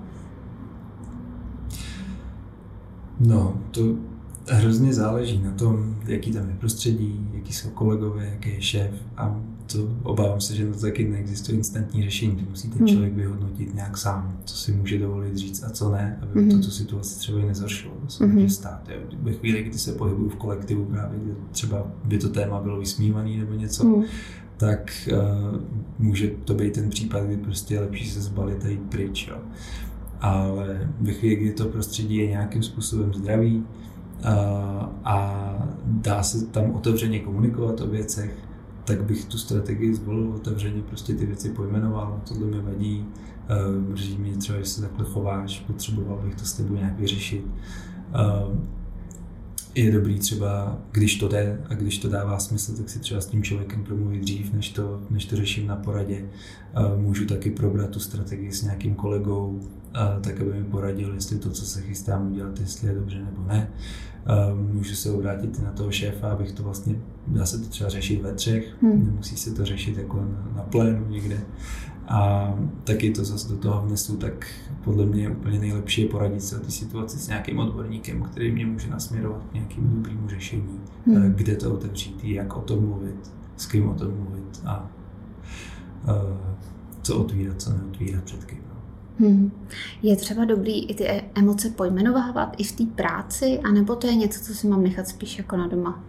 No, to hrozně záleží na tom, jaký tam je prostředí, jaký jsou kolegové, jaký je šéf, a to obávám se, že na to taky neexistuje instantní řešení. Ty musí ten člověk vyhodnotit nějak sám, co si může dovolit říct a co ne, aby mm. to tu situaci třeba i nezhoršilo. To se může stát. Jo. Ve chvíli, kdy se pohybuju v kolektivu, právě kde třeba by to téma bylo vysmívaný nebo něco, mm. tak uh, může to být ten případ, kdy prostě je lepší se zbalit a jít pryč. Jo. Ale ve chvíli, kdy to prostředí je nějakým způsobem zdravý, Uh, a dá se tam otevřeně komunikovat o věcech, tak bych tu strategii zvolil otevřeně, prostě ty věci pojmenoval, tohle mi vadí, uh, mrzí mě třeba, že se takhle chováš, potřeboval bych to s tebou nějak vyřešit. Uh, je dobrý třeba, když to jde a když to dává smysl, tak si třeba s tím člověkem promluvit dřív, než to, než to řeším na poradě. Uh, můžu taky probrat tu strategii s nějakým kolegou, uh, tak aby mi poradil, jestli to, co se chystám udělat, jestli je dobře nebo ne. Uh, můžu se obrátit na toho šéfa, abych to vlastně, dá se to třeba řešit ve třech, hmm. nemusí se to řešit jako na, na plénu někde. A taky to zase do toho vnesu, tak podle mě je úplně nejlepší poradit se o té situaci s nějakým odborníkem, který mě může nasměrovat k nějakému dobrému řešení, hmm. kde to otevřít, jak o tom mluvit, s kým o tom mluvit a uh, co otvírat, co neotvírat, před kým. Hmm. Je třeba dobrý i ty emoce pojmenovávat i v té práci, anebo to je něco, co si mám nechat spíš jako na doma?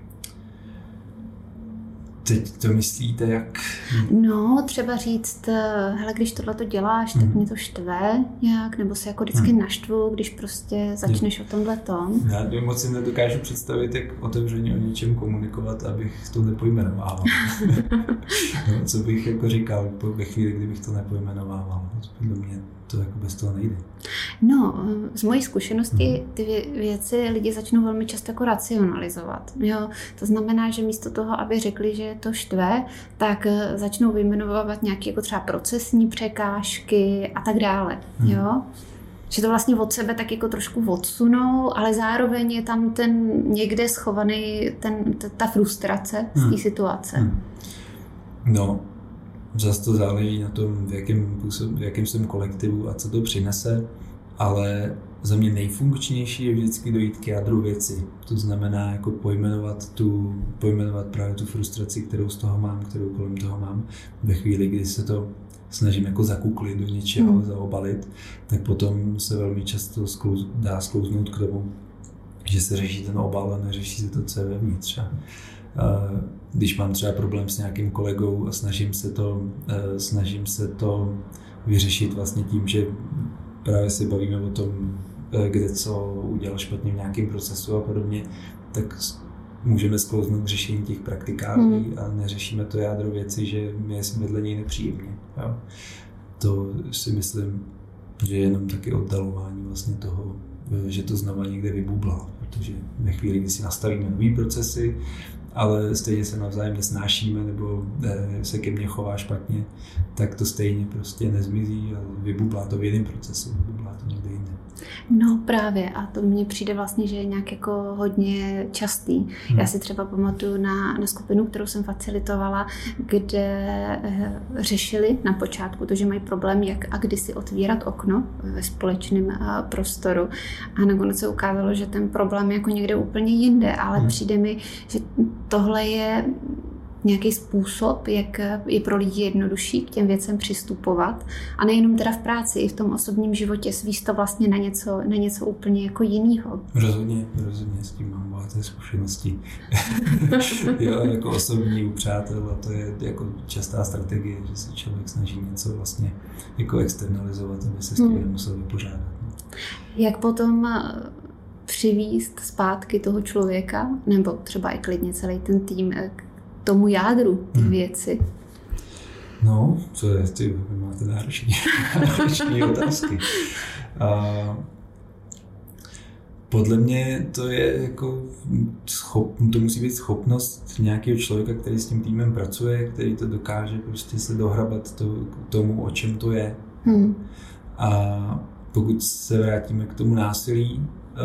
Teď to myslíte jak? No, třeba říct, hele, když tohleto děláš, tak mm. mě to štve nějak, nebo se jako vždycky mm. naštvu, když prostě začneš je. o tomhle tom. Já moc si nedokážu představit, jak otevřeně o něčem komunikovat, abych to nepojmenovával. No, co bych jako říkal ve chvíli, kdybych to nepojmenovával. Podle mě to jako bez toho nejde. No, z mojí zkušenosti ty věci lidi začnou velmi často jako racionalizovat. Jo? To znamená, že místo toho, aby řekli, že to štve, tak začnou vyjmenovat nějaké jako třeba procesní překážky a tak dále. Hmm. Jo? Že to vlastně od sebe tak jako trošku odsunou, ale zároveň je tam ten někde schovaný ten, ta frustrace z té hmm. situace. Hmm. No, zase to záleží na tom, v jakém, v jakém jsem kolektivu a co to přinese, ale za mě nejfunkčnější je vždycky dojít k jádru věci. To znamená jako pojmenovat, tu, pojmenovat právě tu frustraci, kterou z toho mám, kterou kolem toho mám. Ve chvíli, kdy se to snažím jako zakuklit do něčeho, mm. zaobalit, tak potom se velmi často sklouz, dá sklouznout k tomu, že se řeší ten obal a neřeší se to, co je vevnitř. Když mám třeba problém s nějakým kolegou a snažím se to, snažím se to vyřešit vlastně tím, že právě se bavíme o tom, kde co udělal špatně v nějakém procesu a podobně, tak můžeme sklouznout k řešení těch praktikálí hmm. a neřešíme to jádro věci, že mi je vedle něj nepříjemně. Jo. To si myslím, že je jenom taky oddalování vlastně toho, že to znova někde vybublá, protože ve chvíli, kdy si nastavíme nový procesy, ale stejně se navzájem nesnášíme nebo se ke mně chová špatně, tak to stejně prostě nezmizí a vybublá to v jiném procesu, vybublá to někde jinde. No právě a to mně přijde vlastně, že je nějak jako hodně častý. Hmm. Já si třeba pamatuju na, na skupinu, kterou jsem facilitovala, kde eh, řešili na počátku to, že mají problém, jak a kdy si otvírat okno ve společném eh, prostoru. A nakonec se ukázalo, že ten problém je jako někde úplně jinde, ale hmm. přijde mi, že tohle je nějaký způsob, jak je pro lidi jednodušší k těm věcem přistupovat. A nejenom teda v práci, i v tom osobním životě svíst to vlastně na něco, na něco úplně jako jinýho. Rozhodně, rozhodně s tím mám bohaté zkušenosti. Jo, jako osobní u přátel a to je jako častá strategie, že se člověk snaží něco vlastně jako externalizovat, aby se s tím nemusel vypořádat. Jak potom přivízt zpátky toho člověka, nebo třeba i klidně celý ten tým tomu jádru ty hmm. věci? No, to je, ty vy máte náročný, náročný otázky. A podle mě to je jako schop, to musí být schopnost nějakého člověka, který s tím týmem pracuje, který to dokáže prostě se dohrabat to, k tomu, o čem to je. Hmm. A pokud se vrátíme k tomu násilí,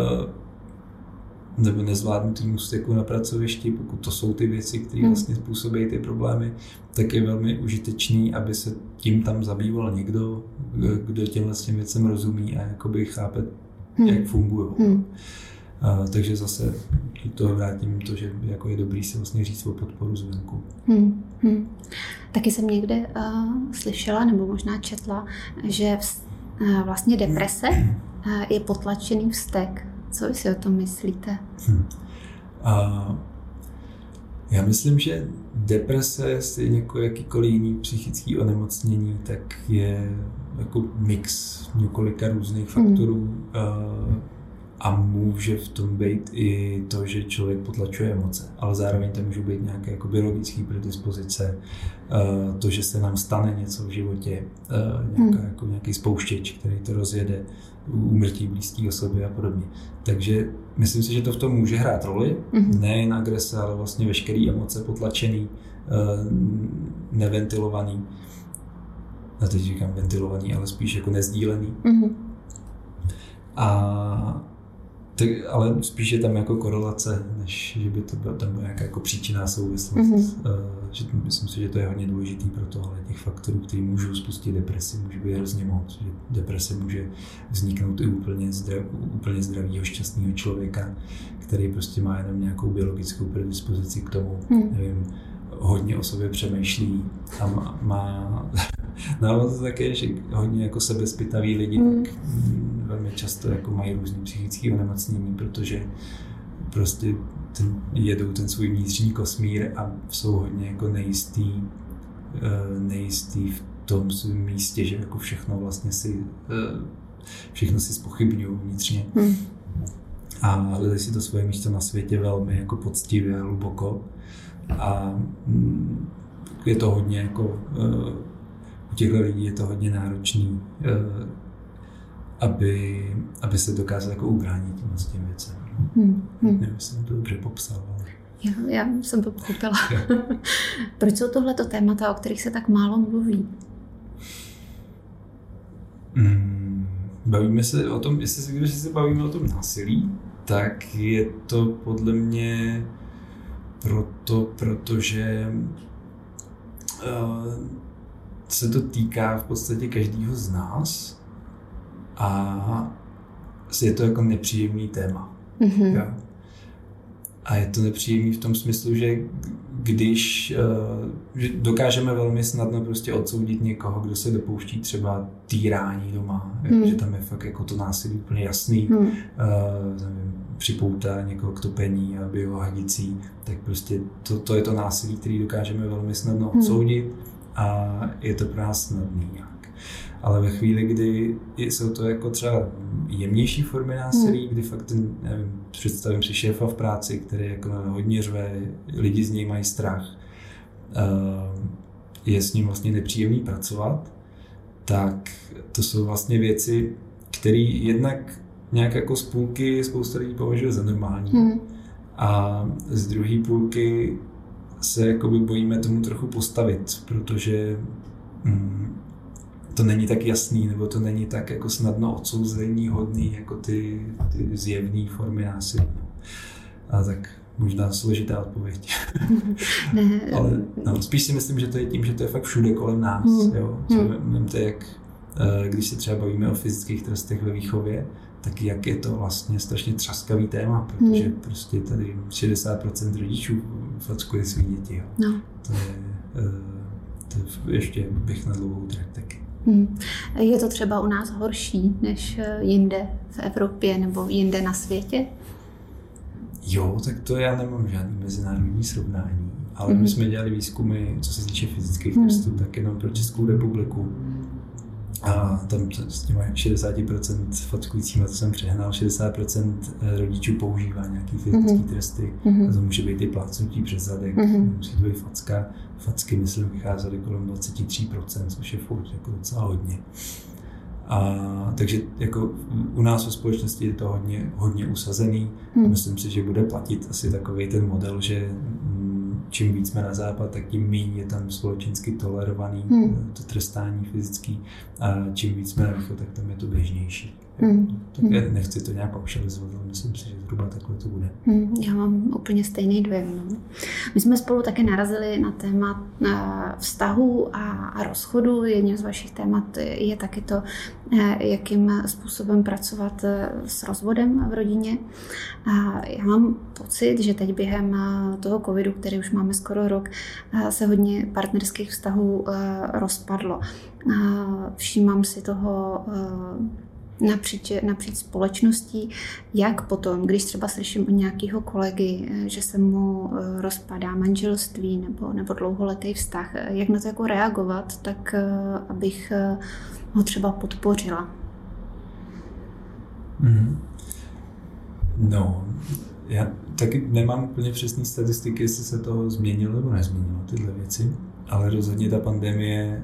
nebo nezvládnutým ústeku na pracovišti, pokud to jsou ty věci, které hmm. vlastně způsobí ty problémy, tak je velmi užitečný, aby se tím tam zabýval někdo, kdo těmhle těm věcem rozumí a jakoby chápe, hmm. jak fungují. Hmm. A, takže zase to vrátím to, že jako je dobrý si vlastně říct o podporu zvenku. Hmm. Hmm. Taky jsem někde uh, slyšela, nebo možná četla, že uh, vlastně deprese uh, je potlačený vztek. Co vy si o tom myslíte? Hmm. A já myslím, že deprese, stejně jako jakýkoliv jiný psychický onemocnění, tak je jako mix několika různých faktorů hmm. a může v tom být i to, že člověk potlačuje emoce, ale zároveň to může být nějaké jako biologické predispozice, to, že se nám stane něco v životě, nějaká, hmm. jako nějaký spouštěč, který to rozjede, úmrtí blízké osoby a podobně. Takže myslím si, že to v tom může hrát roli, mm-hmm. nejen agrese, ale vlastně veškeré emoce potlačený, neventilovaný. A teď říkám ventilovaný, ale spíš jako nezdílený. Mm-hmm. A tak, ale spíš je tam jako korelace, než že by to byla tam nějaká jako příčinná souvislost. Mm-hmm. Že myslím si, že to je hodně důležitý pro to, ale těch faktorů, které můžou spustit depresi, může být hrozně moc. Že deprese může vzniknout i úplně, zdrav, úplně zdravýho, šťastného člověka, který prostě má jenom nějakou biologickou predispozici k tomu, mm. nevím, hodně o sobě přemýšlí a má, má no to také, že hodně jako sebezpytaví lidi mm. tak velmi často jako mají různý psychické onemocnění, protože prostě ten, jedou ten svůj vnitřní kosmír a jsou hodně jako nejistý, nejistý v tom svém místě, že jako všechno vlastně si všechno si zpochybňují vnitřně. Mm. A hledají si to svoje místo na světě velmi jako poctivě a hluboko. A je to hodně jako u těchto lidí je to hodně náročný aby, aby se dokázal jako ubránit tím, s tím věcem. Hmm. Hmm. Nevím, jsem to dobře popsal. Ale... Já, já jsem to pochopila. Proč jsou tohleto témata, o kterých se tak málo mluví? Hmm. Bavíme se o tom, jestli se, když se bavíme o tom násilí, tak je to podle mě proto, protože uh, se to týká v podstatě každého z nás a je to jako nepříjemný téma. Mm-hmm. Jo? A je to nepříjemný v tom smyslu, že když uh, že dokážeme velmi snadno prostě odsoudit někoho, kdo se dopouští třeba týrání doma, hmm. že tam je fakt jako to násilí úplně jasný, hmm. uh, připoutá někoho k topení a byl ho hadicí, tak prostě to, to je to násilí, který dokážeme velmi snadno odsoudit a je to pro nás snadný nějak. Ale ve chvíli, kdy jsou to jako třeba jemnější formy násilí, hmm. kdy fakt ten, nevím, představím si šéfa v práci, který jako hodně řve, lidi z něj mají strach, je s ním vlastně nepříjemný pracovat, tak to jsou vlastně věci, které jednak nějak jako z půlky spousta lidí považuje za normální. Hmm. A z druhé půlky se jakoby bojíme tomu trochu postavit, protože mm, to není tak jasný, nebo to není tak jako snadno odsouzení hodný, jako ty, ty zjevné formy násilí. A tak možná složitá odpověď. Ne. Ale no, spíš si myslím, že to je tím, že to je fakt všude kolem nás. Hmm. Jo? Hmm. To jak, když se třeba bavíme o fyzických trestech ve výchově, tak jak je to vlastně strašně třaskavý téma, protože hmm. prostě tady šedesát procent rodičů fackuje svý děti. Jo? No. To je, to je ještě bych na dlouhou trať taky. Hmm. Je to třeba u nás horší než jinde v Evropě nebo jinde na světě? Jo, tak to já nemám žádný mezinárodní srovnání, ale hmm. my jsme dělali výzkumy, co se týče fyzických hmm. trestů, tak jenom pro Českou republiku. A tam s těma šedesát procent fackujícíma, to jsem přehnal, šedesát procent rodičů používá nějaký fyzický mm-hmm. tresty. Mm-hmm. A to může být i plácnutí přes zadek, mm-hmm. musí to být facka. Facky, myslím, vycházely kolem dvacet tři procent, což je furt jako docela hodně. A, takže jako u nás ve společnosti je to hodně, hodně usazený. Mm. Myslím si, že bude platit asi takovej ten model, že čím víc jsme na západ, tak tím méně je tam společensky tolerovaný hmm. to trestání fyzický a čím víc jsme na východ, tak tam je to běžnější. Hmm. Tak já nechci to nějak paušalizovat, ale myslím si, že zhruba takhle to bude. Hmm. Já mám úplně stejný dojem. No. My jsme spolu také narazili na téma vztahu a rozchodu. Jedním z vašich témat je taky to, jakým způsobem pracovat s rozvodem v rodině. Já mám pocit, že teď během toho covidu, který už máme skoro rok, se hodně partnerských vztahů rozpadlo. Všímám si toho napříč, napříč společností, jak potom, když třeba slyším od nějakého kolegy, že se mu rozpadá manželství nebo, nebo dlouholetý vztah, jak na to jako reagovat, tak abych ho třeba podpořila. Mm. No, já taky nemám úplně přesné statistiky, jestli se to změnilo nebo nezměnilo, tyhle věci, ale rozhodně ta pandemie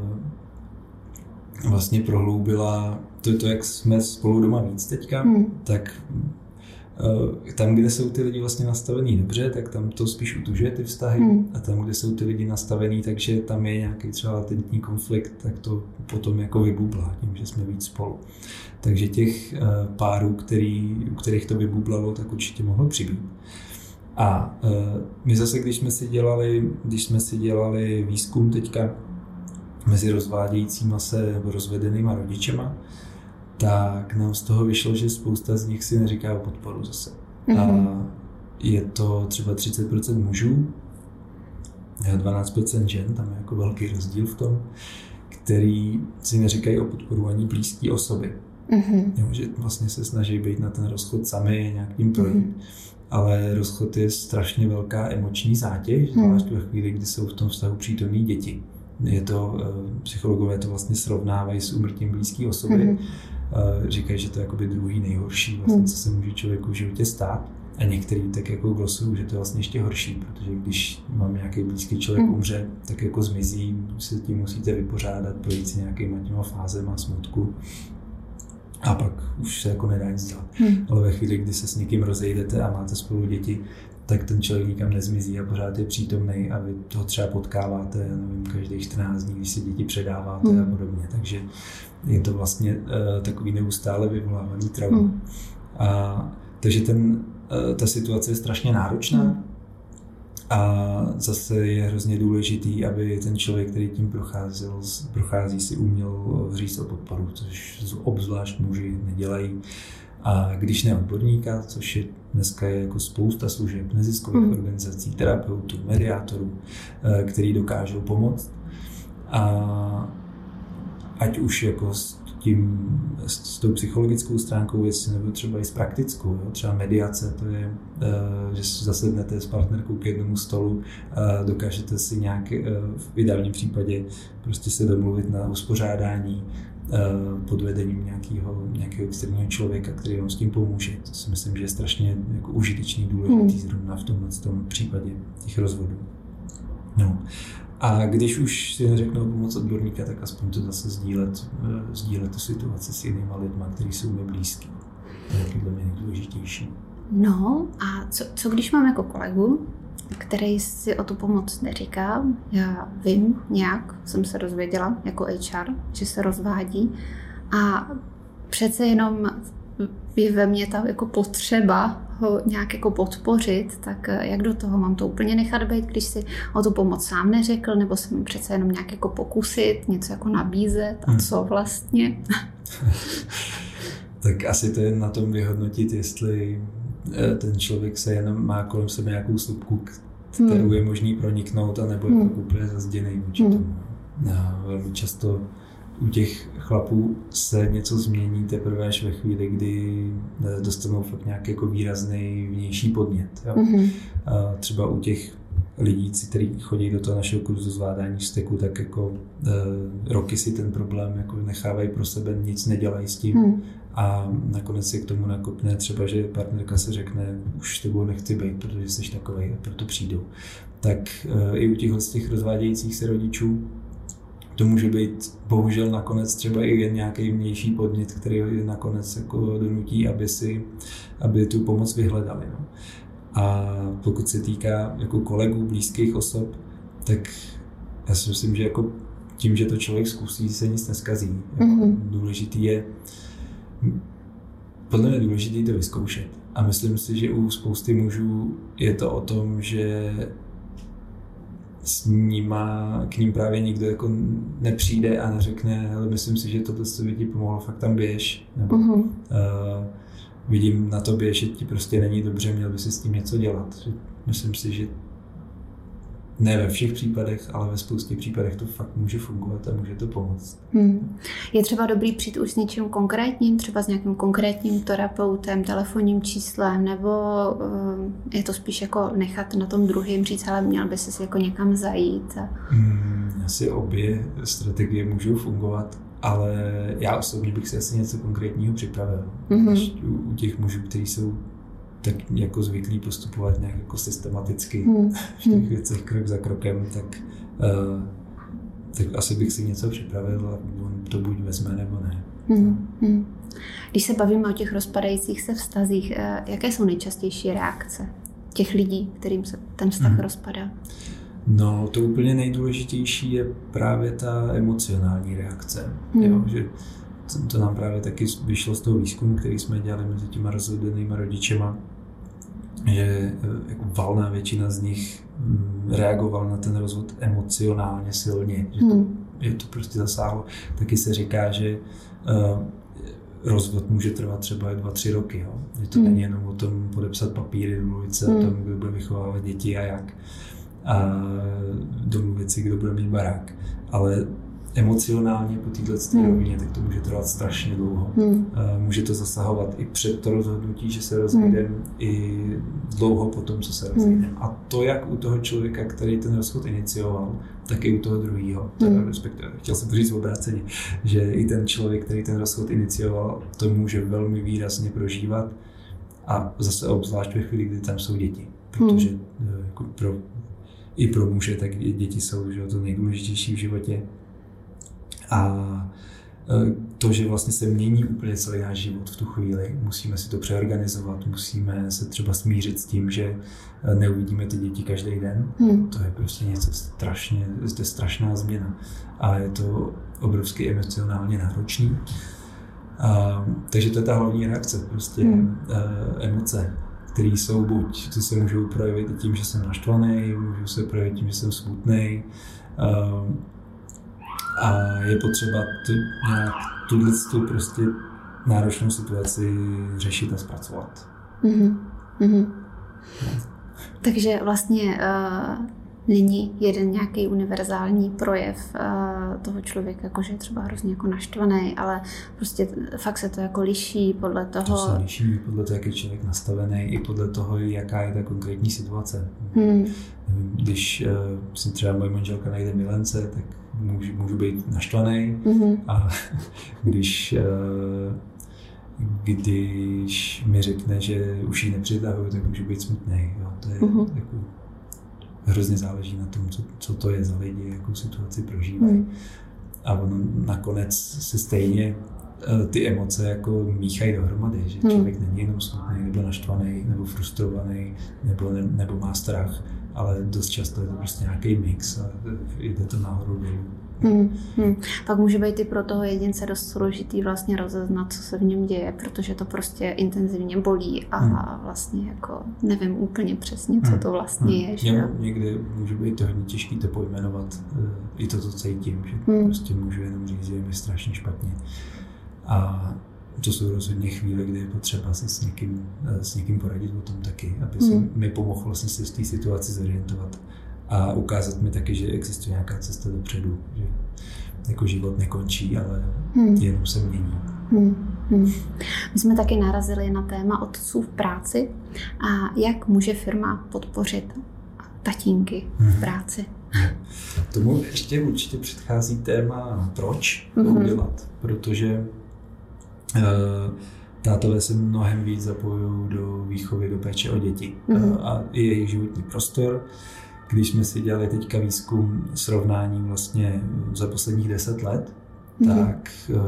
vlastně prohloubila to, to, jak jsme spolu doma víc teďka, hmm. tak tam, kde jsou ty lidi vlastně nastavený dobře, tak tam to spíš utužuje ty vztahy hmm. a tam, kde jsou ty lidi nastavený, takže tam je nějaký třeba latentní konflikt, tak to potom jako vybublá tím, že jsme víc spolu. Takže těch párů, který, u kterých to vybublalo, tak určitě mohlo přibýt. A my zase, když jsme si dělali, když jsme si dělali výzkum teďka mezi rozvádějícíma se rozvedenýma rodičema, tak nám z toho vyšlo, že spousta z nich si neříká o podporu zase. Mm-hmm. A je to třeba třicet procent mužů, dvanáct procent žen, tam je jako velký rozdíl v tom, který si neříkají o podporu ani blízké osoby. Mm-hmm. Jo, že vlastně se snaží být na ten rozchod sami, nějak tím projít. Mm-hmm. Ale rozchod je strašně velká emoční zátěž, zvlášť ve chvíli, kdy jsou v tom vztahu přítomní děti. Je to, psychologové to vlastně srovnávají s úmrtím blízké osoby. Mm-hmm. Říkají, že to je jakoby druhý nejhorší, vlastně, co se může člověku v životě stát. A některý tak jako glosují, že to je vlastně ještě horší, protože když mám nějaký blízký člověk umře, tak jako zmizí, se tím musíte vypořádat, projít si nějakýma těma fázema smutku. a pak už se jako nedá nic dělat. Hmm. Ale ve chvíli, kdy se s někým rozejdete a máte spolu děti, tak ten člověk nikam nezmizí a pořád je přítomný a vy toho třeba potkáváte, nevím, každých čtrnáct dní, když si děti předáváte hmm. a podobně. Takže je to vlastně uh, takový neustále vyvolávaný trauma. Hmm. A, takže ten, uh, ta situace je strašně náročná hmm. a zase je hrozně důležitý, aby ten člověk, který tím procházel, prochází, si uměl říct o podporu, což obzvlášť muži nedělají. A když ne odborníka, což je dneska je jako spousta služeb, neziskových mm. organizací, terapeutů, mediátorů, který dokážou pomoct. A ať už jako s tím, s tou psychologickou stránkou věci, nebo třeba i s praktickou, jo? Třeba mediace, to je, že zasednete s partnerkou k jednomu stolu, dokážete si nějak v ideálním případě prostě se domluvit na uspořádání pod vedením nějakého, nějakého externího člověka, který vám s tím pomůže. To si myslím, že je strašně jako užitečný, důležitý hmm. zrovna v tomhle tom případě těch rozvodů. No. A když už si neřeknou pomoc odborníka, tak aspoň to zase sdílet, sdílet tu situaci s jinýma lidma, kteří jsou mi blízký. To je podle mě nejdůležitější. No a co, co když mám jako kolegu, který si o tu pomoc neříká? Já vím nějak, jsem se dozvěděla jako H R, že se rozvádí a přece jenom je ve mně ta jako potřeba ho nějak jako podpořit, tak jak do toho mám to úplně nechat být, když si o tu pomoc sám neřekl, nebo se mu přece jenom nějak jako pokusit, něco jako nabízet a co vlastně? Tak asi to je na tom vyhodnotit, jestli ten člověk se jenom má kolem sebe nějakou slupku, kterou hmm. je možný proniknout, anebo je hmm. úplně zazděnej vůči tomu. A velmi často u těch chlapů se něco změní teprve až ve chvíli, kdy dostanou fakt nějaký jako výrazný vnější podnět. Jo? Mm-hmm. A třeba u těch lidí, kteří chodí do toho našeho kurzu zvládání vzteku, tak jako e, roky si ten problém jako nechávají pro sebe, nic nedělají s tím mm. a nakonec se k tomu nakopne třeba, že partnerka se řekne, už s tebou nechci být, protože jsi takovej a proto přijdou. Tak e, i u těchto z těch rozvádějících se rodičů to může být bohužel nakonec třeba i nějaký vnější podnět, který je nakonec jako donutí, aby si, aby tu pomoc vyhledali. No. A pokud se týká jako kolegů, blízkých osob, tak já si myslím, že jako tím, že to člověk zkusí, se nic neskazí. Mm-hmm. Důležitý je, podle mě důležitý to vyzkoušet. A myslím si, že u spousty mužů je to o tom, že s nima, k ním právě nikdo jako nepřijde a neřekne, ale myslím si, že toto by ti pomohlo, fakt tam běž. Nebo mm-hmm. uh, vidím na tobě, že ti prostě není dobře, měl by si s tím něco dělat. Myslím si, že ne ve všech případech, ale ve spoustě případech to fakt může fungovat a může to pomoct. Hmm. Je třeba dobrý přijít už s něčím konkrétním, třeba s nějakým konkrétním terapeutem, telefonním číslem, nebo uh, je to spíš jako nechat na tom druhým říct, ale měl by se jako někam zajít? A... Hmm, asi obě strategie můžou fungovat, ale já osobně bych si asi něco konkrétního připravil. Mm-hmm. U, u těch mužů, kteří jsou tak jako zvyklí postupovat nějak jako systematicky hmm. v těch věcech krok za krokem, tak, uh, tak asi bych si něco připravil a on to buď vezme, nebo ne. Hmm. Hmm. Když se bavíme o těch rozpadajících se vztazích, jaké jsou nejčastější reakce těch lidí, kterým se ten vztah hmm. rozpadá? No, to úplně nejdůležitější je právě ta emocionální reakce. Hmm. Jo, že to nám právě taky vyšlo z toho výzkumu, který jsme dělali mezi těma rozvedenýma rodičema, že jako valná většina z nich reagovala na ten rozvod emocionálně silně, že to, hmm. je to prostě zasáhlo. Taky se říká, že uh, rozvod může trvat třeba dva, tři roky. Jo? Že to hmm. není jenom o tom podepsat papíry, domluvit se hmm. o tom, kdo bude vychovávat děti a jak. A domluvit si, kdo bude mít barák. Ale emocionálně po této hmm. rovině, tak to může trvat strašně dlouho. Hmm. Může to zasahovat i před to rozhodnutí, že se rozhodem, hmm. i dlouho po tom, co se rozhodem. Hmm. A to jak u toho člověka, který ten rozchod inicioval, tak i u toho druhého. Hmm. Respektive, chtěl jsem to říct obráceně, že i ten člověk, který ten rozchod inicioval, to může velmi výrazně prožívat a zase obzvlášť ve chvíli, kdy tam jsou děti. Protože hmm. jako pro, i pro muže, tak děti jsou že, to nejdůležitější v životě. A to, že vlastně se mění úplně celý náš život v tu chvíli, musíme si to přeorganizovat, musíme se třeba smířit s tím, že neuvidíme ty děti každý den. Hmm. To je prostě něco strašně, to je strašná změna a je to obrovsky emocionálně náročný. A, takže to je ta hlavní reakce, prostě hmm. emoce, které jsou buď, ty se můžou projevit tím, že jsem naštvaný, můžou se projevit tím, že jsem smutný. A je potřeba to nějak tuhle prostě náročnou situaci řešit a zpracovat. Mm-hmm. Mm-hmm. No. Takže vlastně uh, není jeden nějaký univerzální projev uh, toho člověka, jakože je třeba hrozně jako naštvaný, ale prostě fakt se to jako liší podle toho... To se liší podle toho, jak je člověk nastavený, i podle toho, jaká je ta konkrétní situace. Hmm. Když uh, si třeba moje manželka najde milence, tak můžu, můžu být naštvaný mm-hmm. a když, uh, když mi řekne, že už ji nepřitahuji, tak můžu být smutný. Jo? To je mm-hmm. jako, hrozně záleží na tom, co, co to je za lidi, jakou situaci prožívají. Mm. A ono nakonec se stejně uh, ty emoce jako míchají dohromady, že člověk mm. není jenom smutný, nebo naštvaný, nebo frustrovaný, nebo, ne, nebo má strach, ale dost často je to prostě nějaký mix a jde to nahoru dolů. Hmm, hmm. Pak může být i pro toho jedince dost složitý vlastně rozeznat, co se v něm děje, protože to prostě intenzivně bolí a hmm. vlastně jako nevím úplně přesně, co to vlastně hmm. je. Že? Já, někdy může být to hodně těžké to pojmenovat, i to, co cítím, že hmm. prostě můžu jenom říct, že je mi strašně špatně. A to jsou rozhodně chvíle, kdy je potřeba se s někým, s někým poradit o tom taky, aby se hmm. mi pomohl vlastně se v té situaci zorientovat a ukázat mi taky, že existuje nějaká cesta dopředu, že jako život nekončí, ale hmm. jenom se mění. Hmm. Hmm. My jsme taky narazili na téma otců v práci a jak může firma podpořit tatínky hmm. v práci. Hmm. Tomu ještě určitě předchází téma proč to hmm. udělat, protože tátové se mnohem víc zapojují do výchovy, do péče o děti mm-hmm. a i jejich životní prostor. Když jsme si dělali teďka výzkum srovnání vlastně za posledních deset let, mm-hmm. tak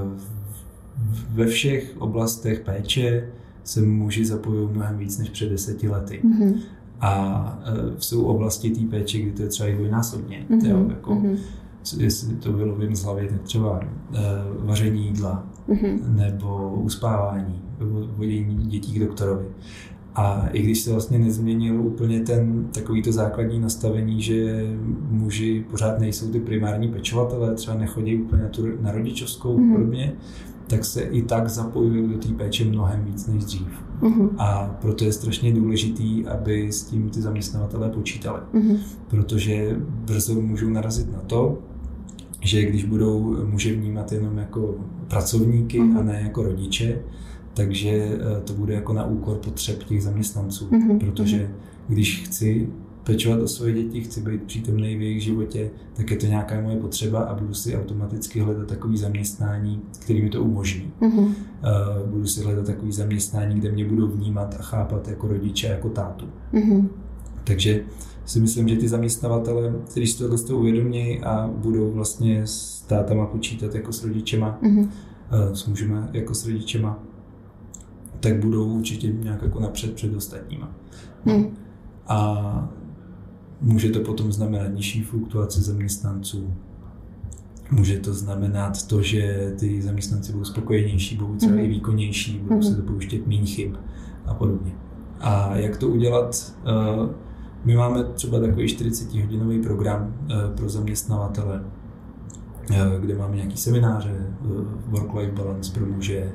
ve všech oblastech péče se muži zapojují mnohem víc než před deseti lety. Mm-hmm. A jsou oblasti té péče, kdy to je třeba i dvojnásobně. Mm-hmm. Jo, jako, mm-hmm. jestli to vylovím z hlavy, tak třeba uh, vaření jídla, mm-hmm. nebo uspávání, nebo vodění dětí k doktorovi. A i když se vlastně nezměnil úplně ten takovýto základní nastavení, že muži pořád nejsou ty primární pečovatelé, třeba nechodí úplně na, tu, na rodičovskou mm-hmm. podobně, tak se i tak zapojují do té péče mnohem víc než dřív. Mm-hmm. A proto je strašně důležitý, aby s tím ty zaměstnavatelé počítali. Mm-hmm. Protože brzo můžou narazit na to, že když budou muže vnímat jenom jako pracovníky mm-hmm. a ne jako rodiče, takže to bude jako na úkor potřeb těch zaměstnanců. Mm-hmm. Protože když chci pečovat o svoje děti, chci být přítomný v jejich životě, tak je to nějaká moje potřeba a budu si automaticky hledat takový zaměstnání, který mi to umožní. Mm-hmm. Uh, budu si hledat takový zaměstnání, kde mě budou vnímat a chápat jako rodiče, jako tátu. Mm-hmm. Takže si myslím, že ty zaměstnavatele, když si tohle to uvědomějí a budou vlastně s tátama počítat jako s rodičema, mm-hmm. uh, s mužema jako s rodičema, tak budou určitě nějak jako napřed před ostatníma. No. Mm. A může to potom znamenat nižší fluktuace zaměstnanců. Může to znamenat to, že ty zaměstnanci budou spokojenější, budou třeba mm. i výkonnější, budou mm. se dopouštět méně chyb a podobně. A jak to udělat? My máme třeba takový čtyřicetihodinový program pro zaměstnavatele, kde máme nějaký semináře, work-life balance pro muže,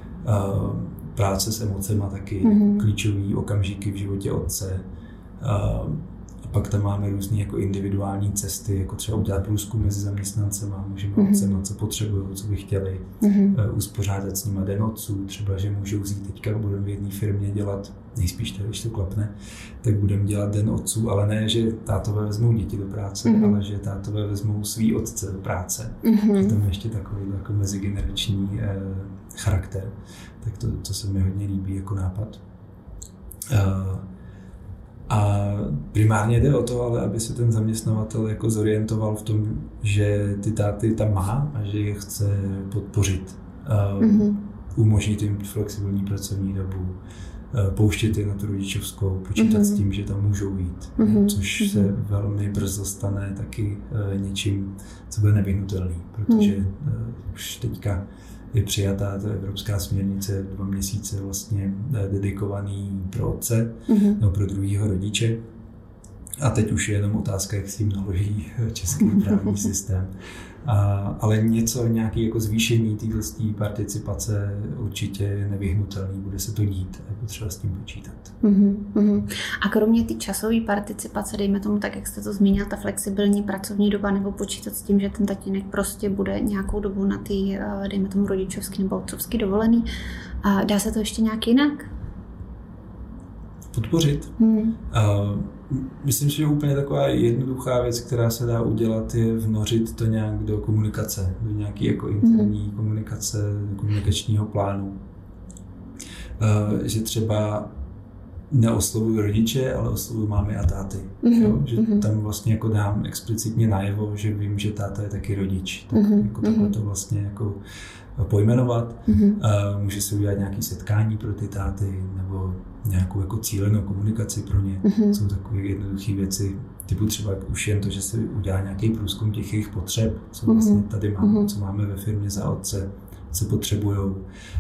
práce s emocema taky, mm-hmm. klíčový okamžiky v životě otce. A pak tam máme různé jako individuální cesty, jako třeba udělat průzkum mezi zaměstnancema, můžeme mm-hmm. otcema, co potřebují, co by chtěli, mm-hmm. uspořádat s nima den otců, třeba, že můžou vzít teďka, budeme v jedné firmě dělat, nejspíš to, když to klapne, tak budeme dělat den otců, ale ne, že tátové vezmou děti do práce, mm-hmm. ale že tátové vezmou svý otce do práce. Mm-hmm. Tam je ještě takový jako mezigenerační eh, charakter, tak to, to se mi hodně líbí jako nápad. Uh, A primárně jde o to, ale aby se ten zaměstnavatel jako zorientoval v tom, že ty táty tam má a že je chce podpořit uh, mm-hmm. umožnit jim flexibilní pracovní dobu, pouštět je na tu rodičovskou, počítat mm-hmm. s tím, že tam můžou jít, mm-hmm. což mm-hmm. se velmi brzo stane taky uh, něčím, co bude nevyhnutelný, protože mm. uh, už teďka je přijatá ta evropská směrnice dva měsíce vlastně uh, dedikovaný pro otce mm-hmm. nebo pro druhýho rodiče. A teď už je jenom otázka, jak s tím naloží český právní systém. A, ale něco, nějaké jako zvýšení této participace určitě je nevyhnutelný, bude se to dít a je potřeba s tím počítat. Uhum, uhum. A kromě té časové participace, dejme tomu tak, jak jste to zmínil, ta flexibilní pracovní doba, nebo počítat s tím, že ten tatínek prostě bude nějakou dobu na té, dejme tomu rodičovský nebo otcovský dovolený, a dá se to ještě nějak jinak? Podpořit. Hmm. Uh, myslím si, že úplně taková jednoduchá věc, která se dá udělat, je vnořit to nějak do komunikace, do nějaké jako interní hmm. komunikace, do komunikačního plánu. Uh, že třeba neoslovuji rodiče, ale oslovuji mámy a táty. Mm-hmm. Jo? Že mm-hmm. tam vlastně jako dám explicitně najevo, že vím, že táta je taky rodič. Tak mm-hmm. jako takhle to vlastně jako pojmenovat. Mm-hmm. Uh, může se udělat nějaké setkání pro ty táty nebo nějakou jako cílenou komunikaci pro ně. Mm-hmm. Jsou takové jednoduché věci, typu třeba už jen to, že se udělá nějaký průzkum těch jejich potřeb, co vlastně tady máme, mm-hmm. co máme ve firmě za otce, co potřebujou, uh,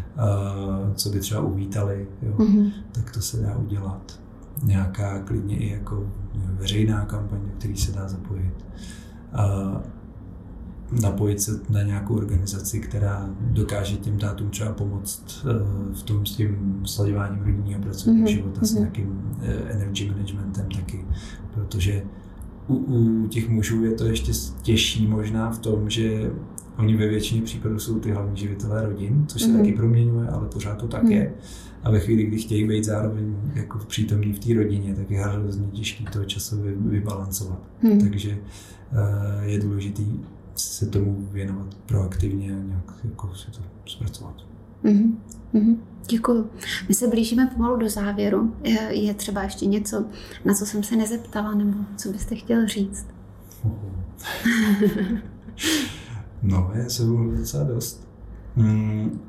co by třeba uvítali, jo? Mm-hmm. Tak to se dá udělat. Nějaká klidně i jako veřejná kampaň, do který se dá zapojit. Uh, napojit se na nějakou organizaci, která dokáže těm tátům třeba pomoct uh, v tom s tím slaďováním rodinného pracovního mm-hmm. života, s nějakým uh, energy managementem taky, protože u, u těch mužů je to ještě těžší možná v tom, že oni ve většině případů jsou ty hlavní živitelé rodin, což se mm-hmm. taky proměňuje, ale pořád to tak mm-hmm. je. A ve chvíli, kdy chtějí být zároveň jako přítomní v té rodině, tak je hrozně těžké to časově vybalancovat. Mm-hmm. Takže uh, je důležité se tomu věnovat proaktivně a nějak jako si to zpracovat. Mm-hmm. Mm-hmm. Děkuju. My se blížíme pomalu do závěru. Je, je třeba ještě něco, na co jsem se nezeptala, nebo co byste chtěl říct? No, je se bylo docela dost. Hmm.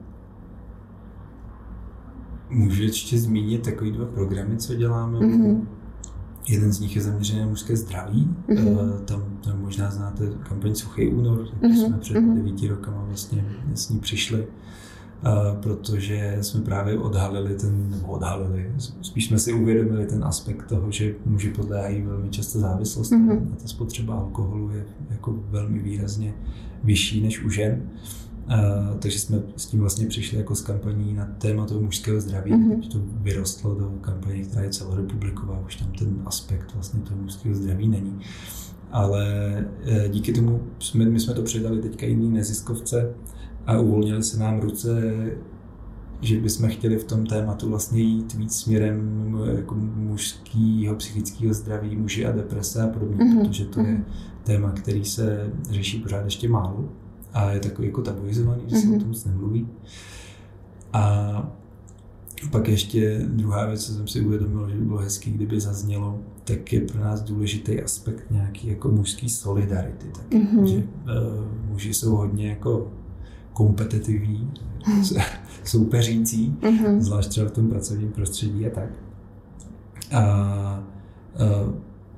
Můžu ještě zmínit takový dva programy, co děláme. Mm-hmm. Jeden z nich je zaměřený na mužské zdraví. Mm-hmm. Tam, tam možná znáte kampaň Suchý únor, tak mm-hmm. jsme před mm-hmm. devíti rokama vlastně s ní přišli, uh, protože jsme právě odhalili ten, nebo odhalili, spíš jsme si uvědomili ten aspekt toho, že muži podléhají velmi často závislosti mm-hmm. a ta spotřeba alkoholu je jako velmi výrazně vyšší než u žen. Uh, takže jsme s tím vlastně přišli jako s kampaní na téma toho mužského zdraví. Mm-hmm. To vyrostlo do kampaně, která je celorepubliková, už tam ten aspekt vlastně toho mužského zdraví není. Ale uh, díky tomu jsme, my jsme to předali teďka jiný neziskovce a uvolnili se nám ruce, že bychom chtěli v tom tématu vlastně jít víc směrem jako mužského psychického zdraví, muži a deprese a podobně, mm-hmm. protože to je téma, který se řeší pořád ještě málo. A je takový jako tabuizovaný, že se mm-hmm. o tom moc nemluví. A pak ještě druhá věc, co jsem si uvědomil, že by bylo hezký, kdyby zaznělo, tak je pro nás důležitý aspekt nějaký jako mužský solidarity. Tak, mm-hmm. že uh, muži jsou hodně jako kompetitivní, soupeřící, mm-hmm. zvlášť třeba v tom pracovním prostředí a tak. A uh,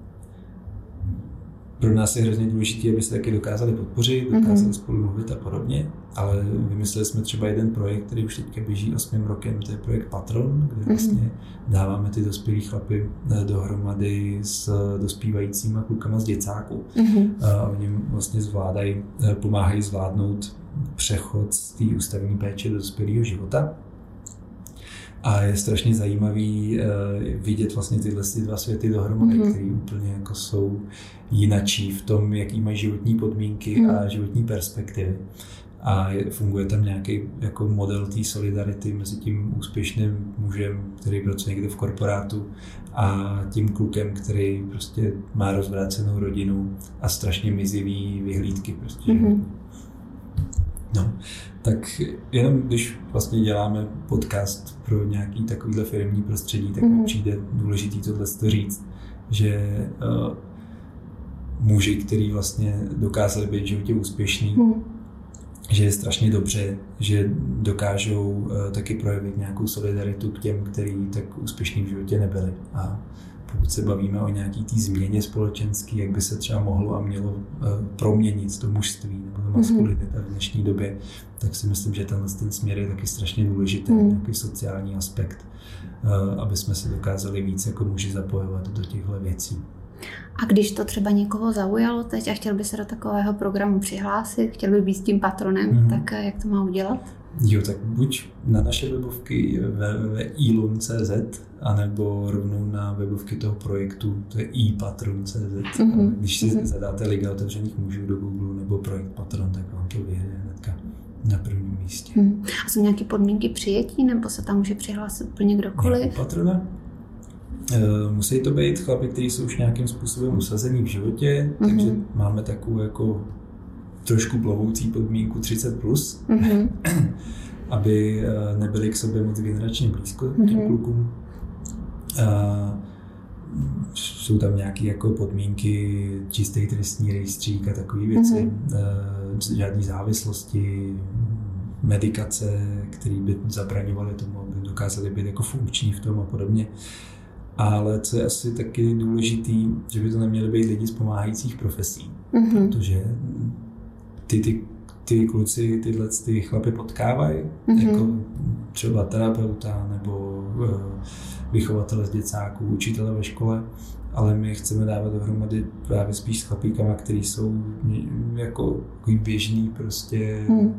pro nás je hrozně důležité, aby se taky dokázali podpořit, dokázali mm-hmm. spolu mluvit a podobně, ale vymysleli jsme třeba jeden projekt, který už teďka běží osmým rokem, to je projekt Patron, kde vlastně dáváme ty dospělý chlapy dohromady s dospívajícíma klukama z děcáku. Mm-hmm. A oni vlastně zvládají, pomáhají zvládnout přechod z té ústavní péče do dospělého života. A je strašně zajímavý uh, vidět vlastně tyhle dva světy dohromady, mm-hmm. které úplně jako jsou jinačí v tom, jaký mají životní podmínky mm. a životní perspektivy. A je, funguje tam nějaký jako model té solidarity mezi tím úspěšným mužem, který pracuje někde v korporátu, a tím klukem, který prostě má rozvrácenou rodinu a strašně mizivý vyhlídky. Prostě. Mm-hmm. No, tak jenom když vlastně děláme podcast pro nějaký takovýhle firemní prostředí, tak mm. mi přijde důležitý tohle říct, že uh, muži, kteří vlastně dokázali být v životě úspěšní, mm. že je strašně dobře, že dokážou uh, taky projevit nějakou solidaritu k těm, kteří tak úspěšní v životě nebyli. A pokud se bavíme o nějaký té změně společenské, jak by se třeba mohlo a mělo uh, proměnit to mužství nebo to maskulinita v dnešní době, tak si myslím, že tenhle ten směr je taky strašně důležitý, mm. nějaký sociální aspekt, uh, aby jsme se dokázali víc jako muži zapojovat do těchto věcí. A když to třeba někoho zaujalo teď a chtěl by se do takového programu přihlásit, chtěl by být s tím patronem, mm-hmm. tak jak to má udělat? Jo, tak buď na naše webovky w w w tečka i lum tečka c z anebo rovnou na webovky toho projektu, to je i patron tečka c z. Mm-hmm. Když si mm-hmm. zadáte Liga otevřených mužů do Google nebo projekt Patron, tak vám to vyjde hnedka na prvním místě. Mm. A jsou nějaké podmínky přijetí, nebo se tam může přihlásit úplně kdokoliv? Jako patrona? Uh, musí to být chlapi, kteří jsou už nějakým způsobem usazení v životě, mm-hmm. takže máme takovou jako trošku plovoucí podmínku třicet plus, mm-hmm. aby uh, nebyli k sobě moc generačně blízko mm-hmm. těm klukům. Uh, jsou tam nějaké jako podmínky, čistý trestní rejstřík a takové věci, mm-hmm. uh, žádný závislosti, medikace, které by zabraňovaly tomu, aby dokázali být jako funkční v tom a podobně. Ale co je asi taky důležitý, že by to neměly být lidi z pomáhajících profesí, mm-hmm. protože ty, ty, ty kluci tyhle ty chlapy potkávají, mm-hmm. jako třeba terapeuta nebo uh, vychovatele z děcáků, učitele ve škole, ale my chceme dávat dohromady právě spíš s chlapíkama, který jsou jako běžný prostě mm.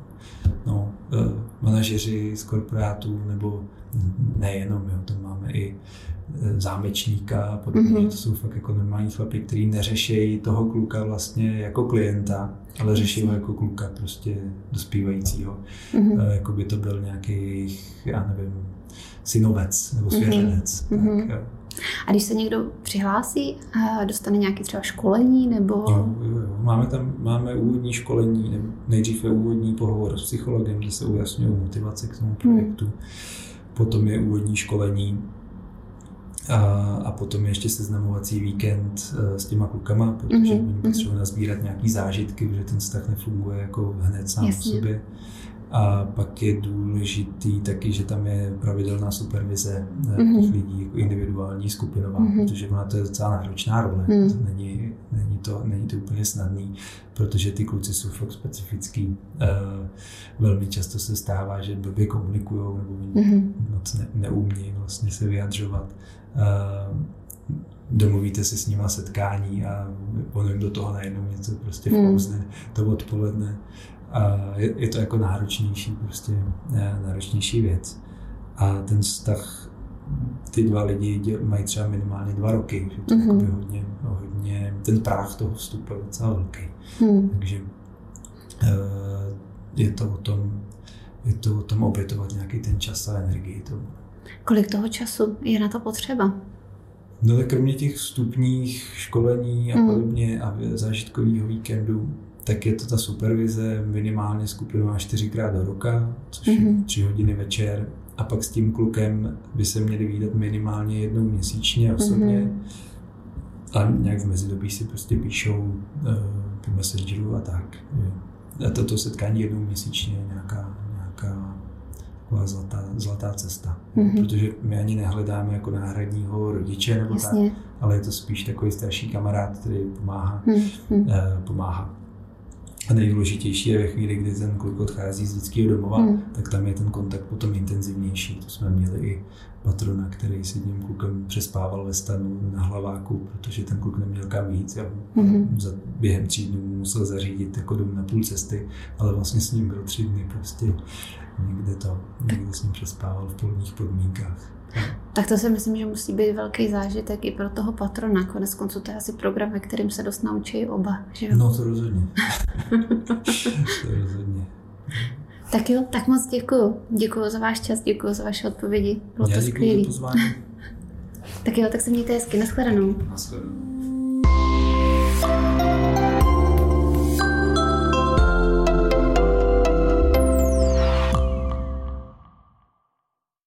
no, uh, manažeři z korporátů, nebo nejenom, jo, to máme i zámečníka a podobně, mm-hmm. že to jsou fakt jako normální chlapi, kteří neřešejí toho kluka vlastně jako klienta, ale řeší ho jako kluka prostě dospívajícího. Mm-hmm. Jako by to byl nějaký, já nevím, synovec nebo svěřenec. Mm-hmm. Tak, jo. A když se někdo přihlásí, dostane nějaké třeba školení nebo... Jo, jo, jo. Máme tam máme úvodní školení, nejdřív je úvodní pohovor s psychologem, kde se ujasňují motivace k tomu projektu. Mm. Potom je úvodní školení a, a potom je ještě seznamovací víkend s těma klukama, protože mm-hmm. oni potřebují nazbírat nějaký zážitky, protože ten vztah nefunguje jako hned sám o sobě. A pak je důležitý taky, že tam je pravidelná supervize mm-hmm. těch lidí, jako individuální, skupinová, mm-hmm. protože ona to je docela náročná role. Mm. To není, není, to, není to úplně snadný, protože ty kluci jsou fakt specifický. Uh, velmi často se stává, že blbě komunikujou nebo mm-hmm. moc ne, neumí vlastně se vyjadřovat. Uh, domluvíte se s nima setkání a ono jim do toho najednou něco prostě vkouzne mm. to odpoledne. A je, je to jako náročnější, prostě náročnější věc. A ten vztah, ty dva lidi mají třeba minimálně dva roky, že to mm-hmm. je hodně, hodně, ten práh toho vstupu je docela velký. Mm. Takže je to o tom, je to o tom obětovat nějaký ten čas a energii tomu. Kolik toho času je na to potřeba? No tak kromě těch vstupních školení a mm. podobně a zážitkového víkendu, tak je to ta supervize minimálně skupinová čtyřikrát do roka, což je mm-hmm. tři hodiny večer. A pak s tím klukem by se měli vídat minimálně jednou měsíčně osobně. Mm-hmm. A nějak v mezidobí si prostě píšou uh, po Messengeru a tak. A toto setkání jednou měsíčně je nějaká, nějaká taková zlatá, zlatá cesta. Mm-hmm. Protože my ani nehledáme jako náhradního rodiče nebo Jasně. tak, ale je to spíš takový starší kamarád, který pomáhá. Mm-hmm. uh, pomáhá. A nejdůležitější je ve chvíli, kdy ten kluk odchází z dětského domova, hmm. tak tam je ten kontakt potom intenzivnější. To jsme měli i patrona, který se tím klukem přespával ve stanu na Hlaváku, protože ten kluk neměl kam jít. A hmm. za, během tří dnů musel zařídit jako dům na půl cesty, ale vlastně s ním byl tři dny prostě někde to, někde s ním přespával v polních podmínkách. Tak to si myslím, že musí být velký zážitek i pro toho patrona. Konec konců to je asi program, ve kterým se dost naučí oba. Že? No to rozhodně. to rozhodně. Tak jo, tak moc děkuju. Děkuju za váš čas, děkuju za vaše odpovědi. Bylo Já to děkuju skvělý. za pozvání. Tak jo, tak se mějte hezky. Nashledanou. Nashledanou.